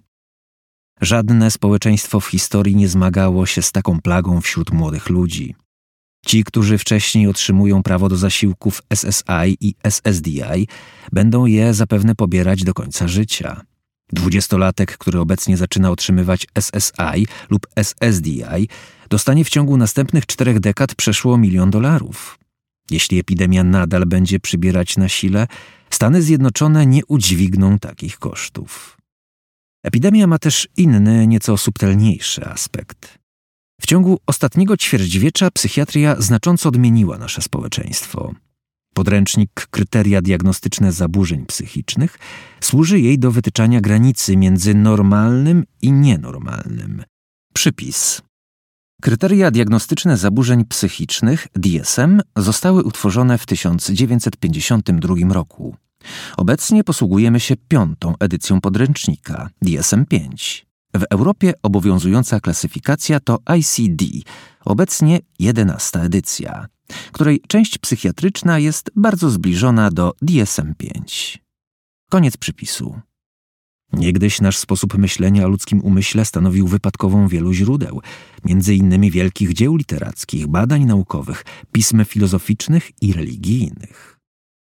Żadne społeczeństwo w historii nie zmagało się z taką plagą wśród młodych ludzi. Ci, którzy wcześniej otrzymują prawo do zasiłków S S I i S S D I, będą je zapewne pobierać do końca życia. Dwudziestolatek, który obecnie zaczyna otrzymywać S S I lub S S D I, dostanie w ciągu następnych czterech dekad przeszło milion dolarów. Jeśli epidemia nadal będzie przybierać na sile, Stany Zjednoczone nie udźwigną takich kosztów. Epidemia ma też inny, nieco subtelniejszy aspekt. W ciągu ostatniego ćwierćwiecza psychiatria znacząco odmieniła nasze społeczeństwo. Podręcznik Kryteria diagnostyczne zaburzeń psychicznych służy jej do wytyczania granicy między normalnym i nienormalnym. Przypis. Kryteria diagnostyczne zaburzeń psychicznych D S M zostały utworzone w tysiąc dziewięćset pięćdziesiątym drugim roku. Obecnie posługujemy się piątą edycją podręcznika D S M pięć. W Europie obowiązująca klasyfikacja to I C D, obecnie jedenasta edycja, której część psychiatryczna jest bardzo zbliżona do D S M pięć. Koniec przypisu. Niegdyś nasz sposób myślenia o ludzkim umyśle stanowił wypadkową wielu źródeł, między innymi wielkich dzieł literackich, badań naukowych, pism filozoficznych i religijnych.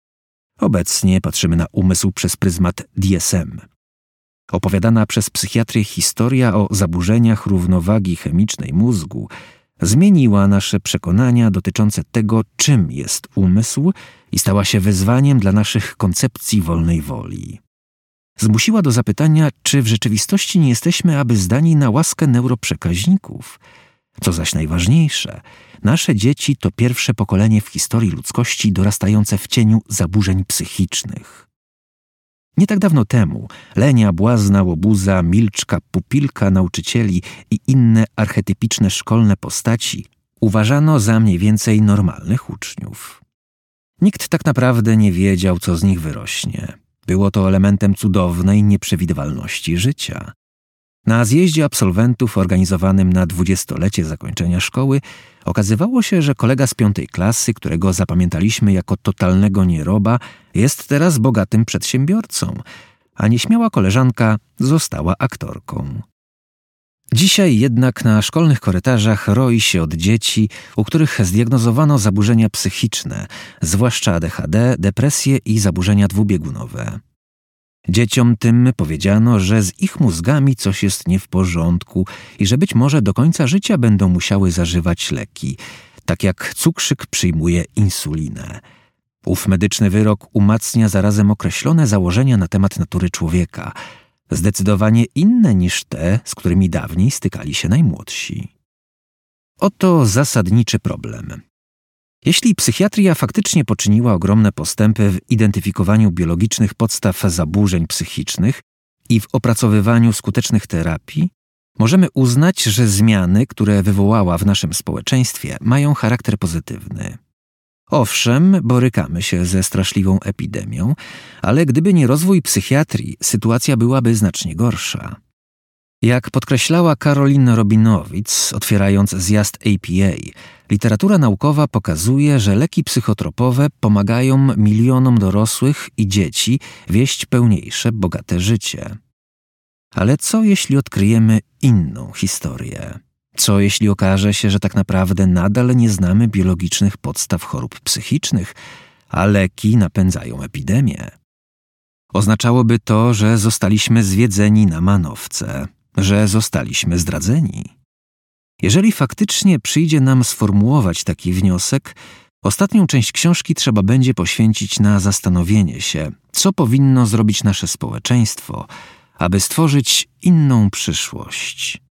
Obecnie patrzymy na umysł przez pryzmat D S M. Opowiadana przez psychiatrię historia o zaburzeniach równowagi chemicznej mózgu zmieniła nasze przekonania dotyczące tego, czym jest umysł i stała się wyzwaniem dla naszych koncepcji wolnej woli. Zmusiła do zapytania, czy w rzeczywistości nie jesteśmy aby zdani na łaskę neuroprzekaźników. Co zaś najważniejsze, nasze dzieci to pierwsze pokolenie w historii ludzkości dorastające w cieniu zaburzeń psychicznych. Nie tak dawno temu Lenia, Błazna, Łobuza, Milczka, Pupilka, nauczycieli i inne archetypiczne szkolne postaci uważano za mniej więcej normalnych uczniów. Nikt tak naprawdę nie wiedział, co z nich wyrośnie. Było to elementem cudownej nieprzewidywalności życia. Na zjeździe absolwentów organizowanym na dwudziestolecie zakończenia szkoły okazywało się, że kolega z piątej klasy, którego zapamiętaliśmy jako totalnego nieroba, jest teraz bogatym przedsiębiorcą, a nieśmiała koleżanka została aktorką. Dzisiaj jednak na szkolnych korytarzach roi się od dzieci, u których zdiagnozowano zaburzenia psychiczne, zwłaszcza A D H D, depresje i zaburzenia dwubiegunowe. Dzieciom tym powiedziano, że z ich mózgami coś jest nie w porządku i że być może do końca życia będą musiały zażywać leki, tak jak cukrzyk przyjmuje insulinę. Ów medyczny wyrok umacnia zarazem określone założenia na temat natury człowieka, zdecydowanie inne niż te, z którymi dawniej stykali się najmłodsi. Oto zasadniczy problem. Jeśli psychiatria faktycznie poczyniła ogromne postępy w identyfikowaniu biologicznych podstaw zaburzeń psychicznych i w opracowywaniu skutecznych terapii, możemy uznać, że zmiany, które wywołała w naszym społeczeństwie, mają charakter pozytywny. Owszem, borykamy się ze straszliwą epidemią, ale gdyby nie rozwój psychiatrii, sytuacja byłaby znacznie gorsza. Jak podkreślała Karolin Robinowicz, otwierając zjazd A P A, literatura naukowa pokazuje, że leki psychotropowe pomagają milionom dorosłych i dzieci wieść pełniejsze, bogate życie. Ale co jeśli odkryjemy inną historię? Co jeśli okaże się, że tak naprawdę nadal nie znamy biologicznych podstaw chorób psychicznych, a leki napędzają epidemię? Oznaczałoby to, że zostaliśmy zwiedzeni na manowce, że zostaliśmy zdradzeni. Jeżeli faktycznie przyjdzie nam sformułować taki wniosek, ostatnią część książki trzeba będzie poświęcić na zastanowienie się, co powinno zrobić nasze społeczeństwo, aby stworzyć inną przyszłość.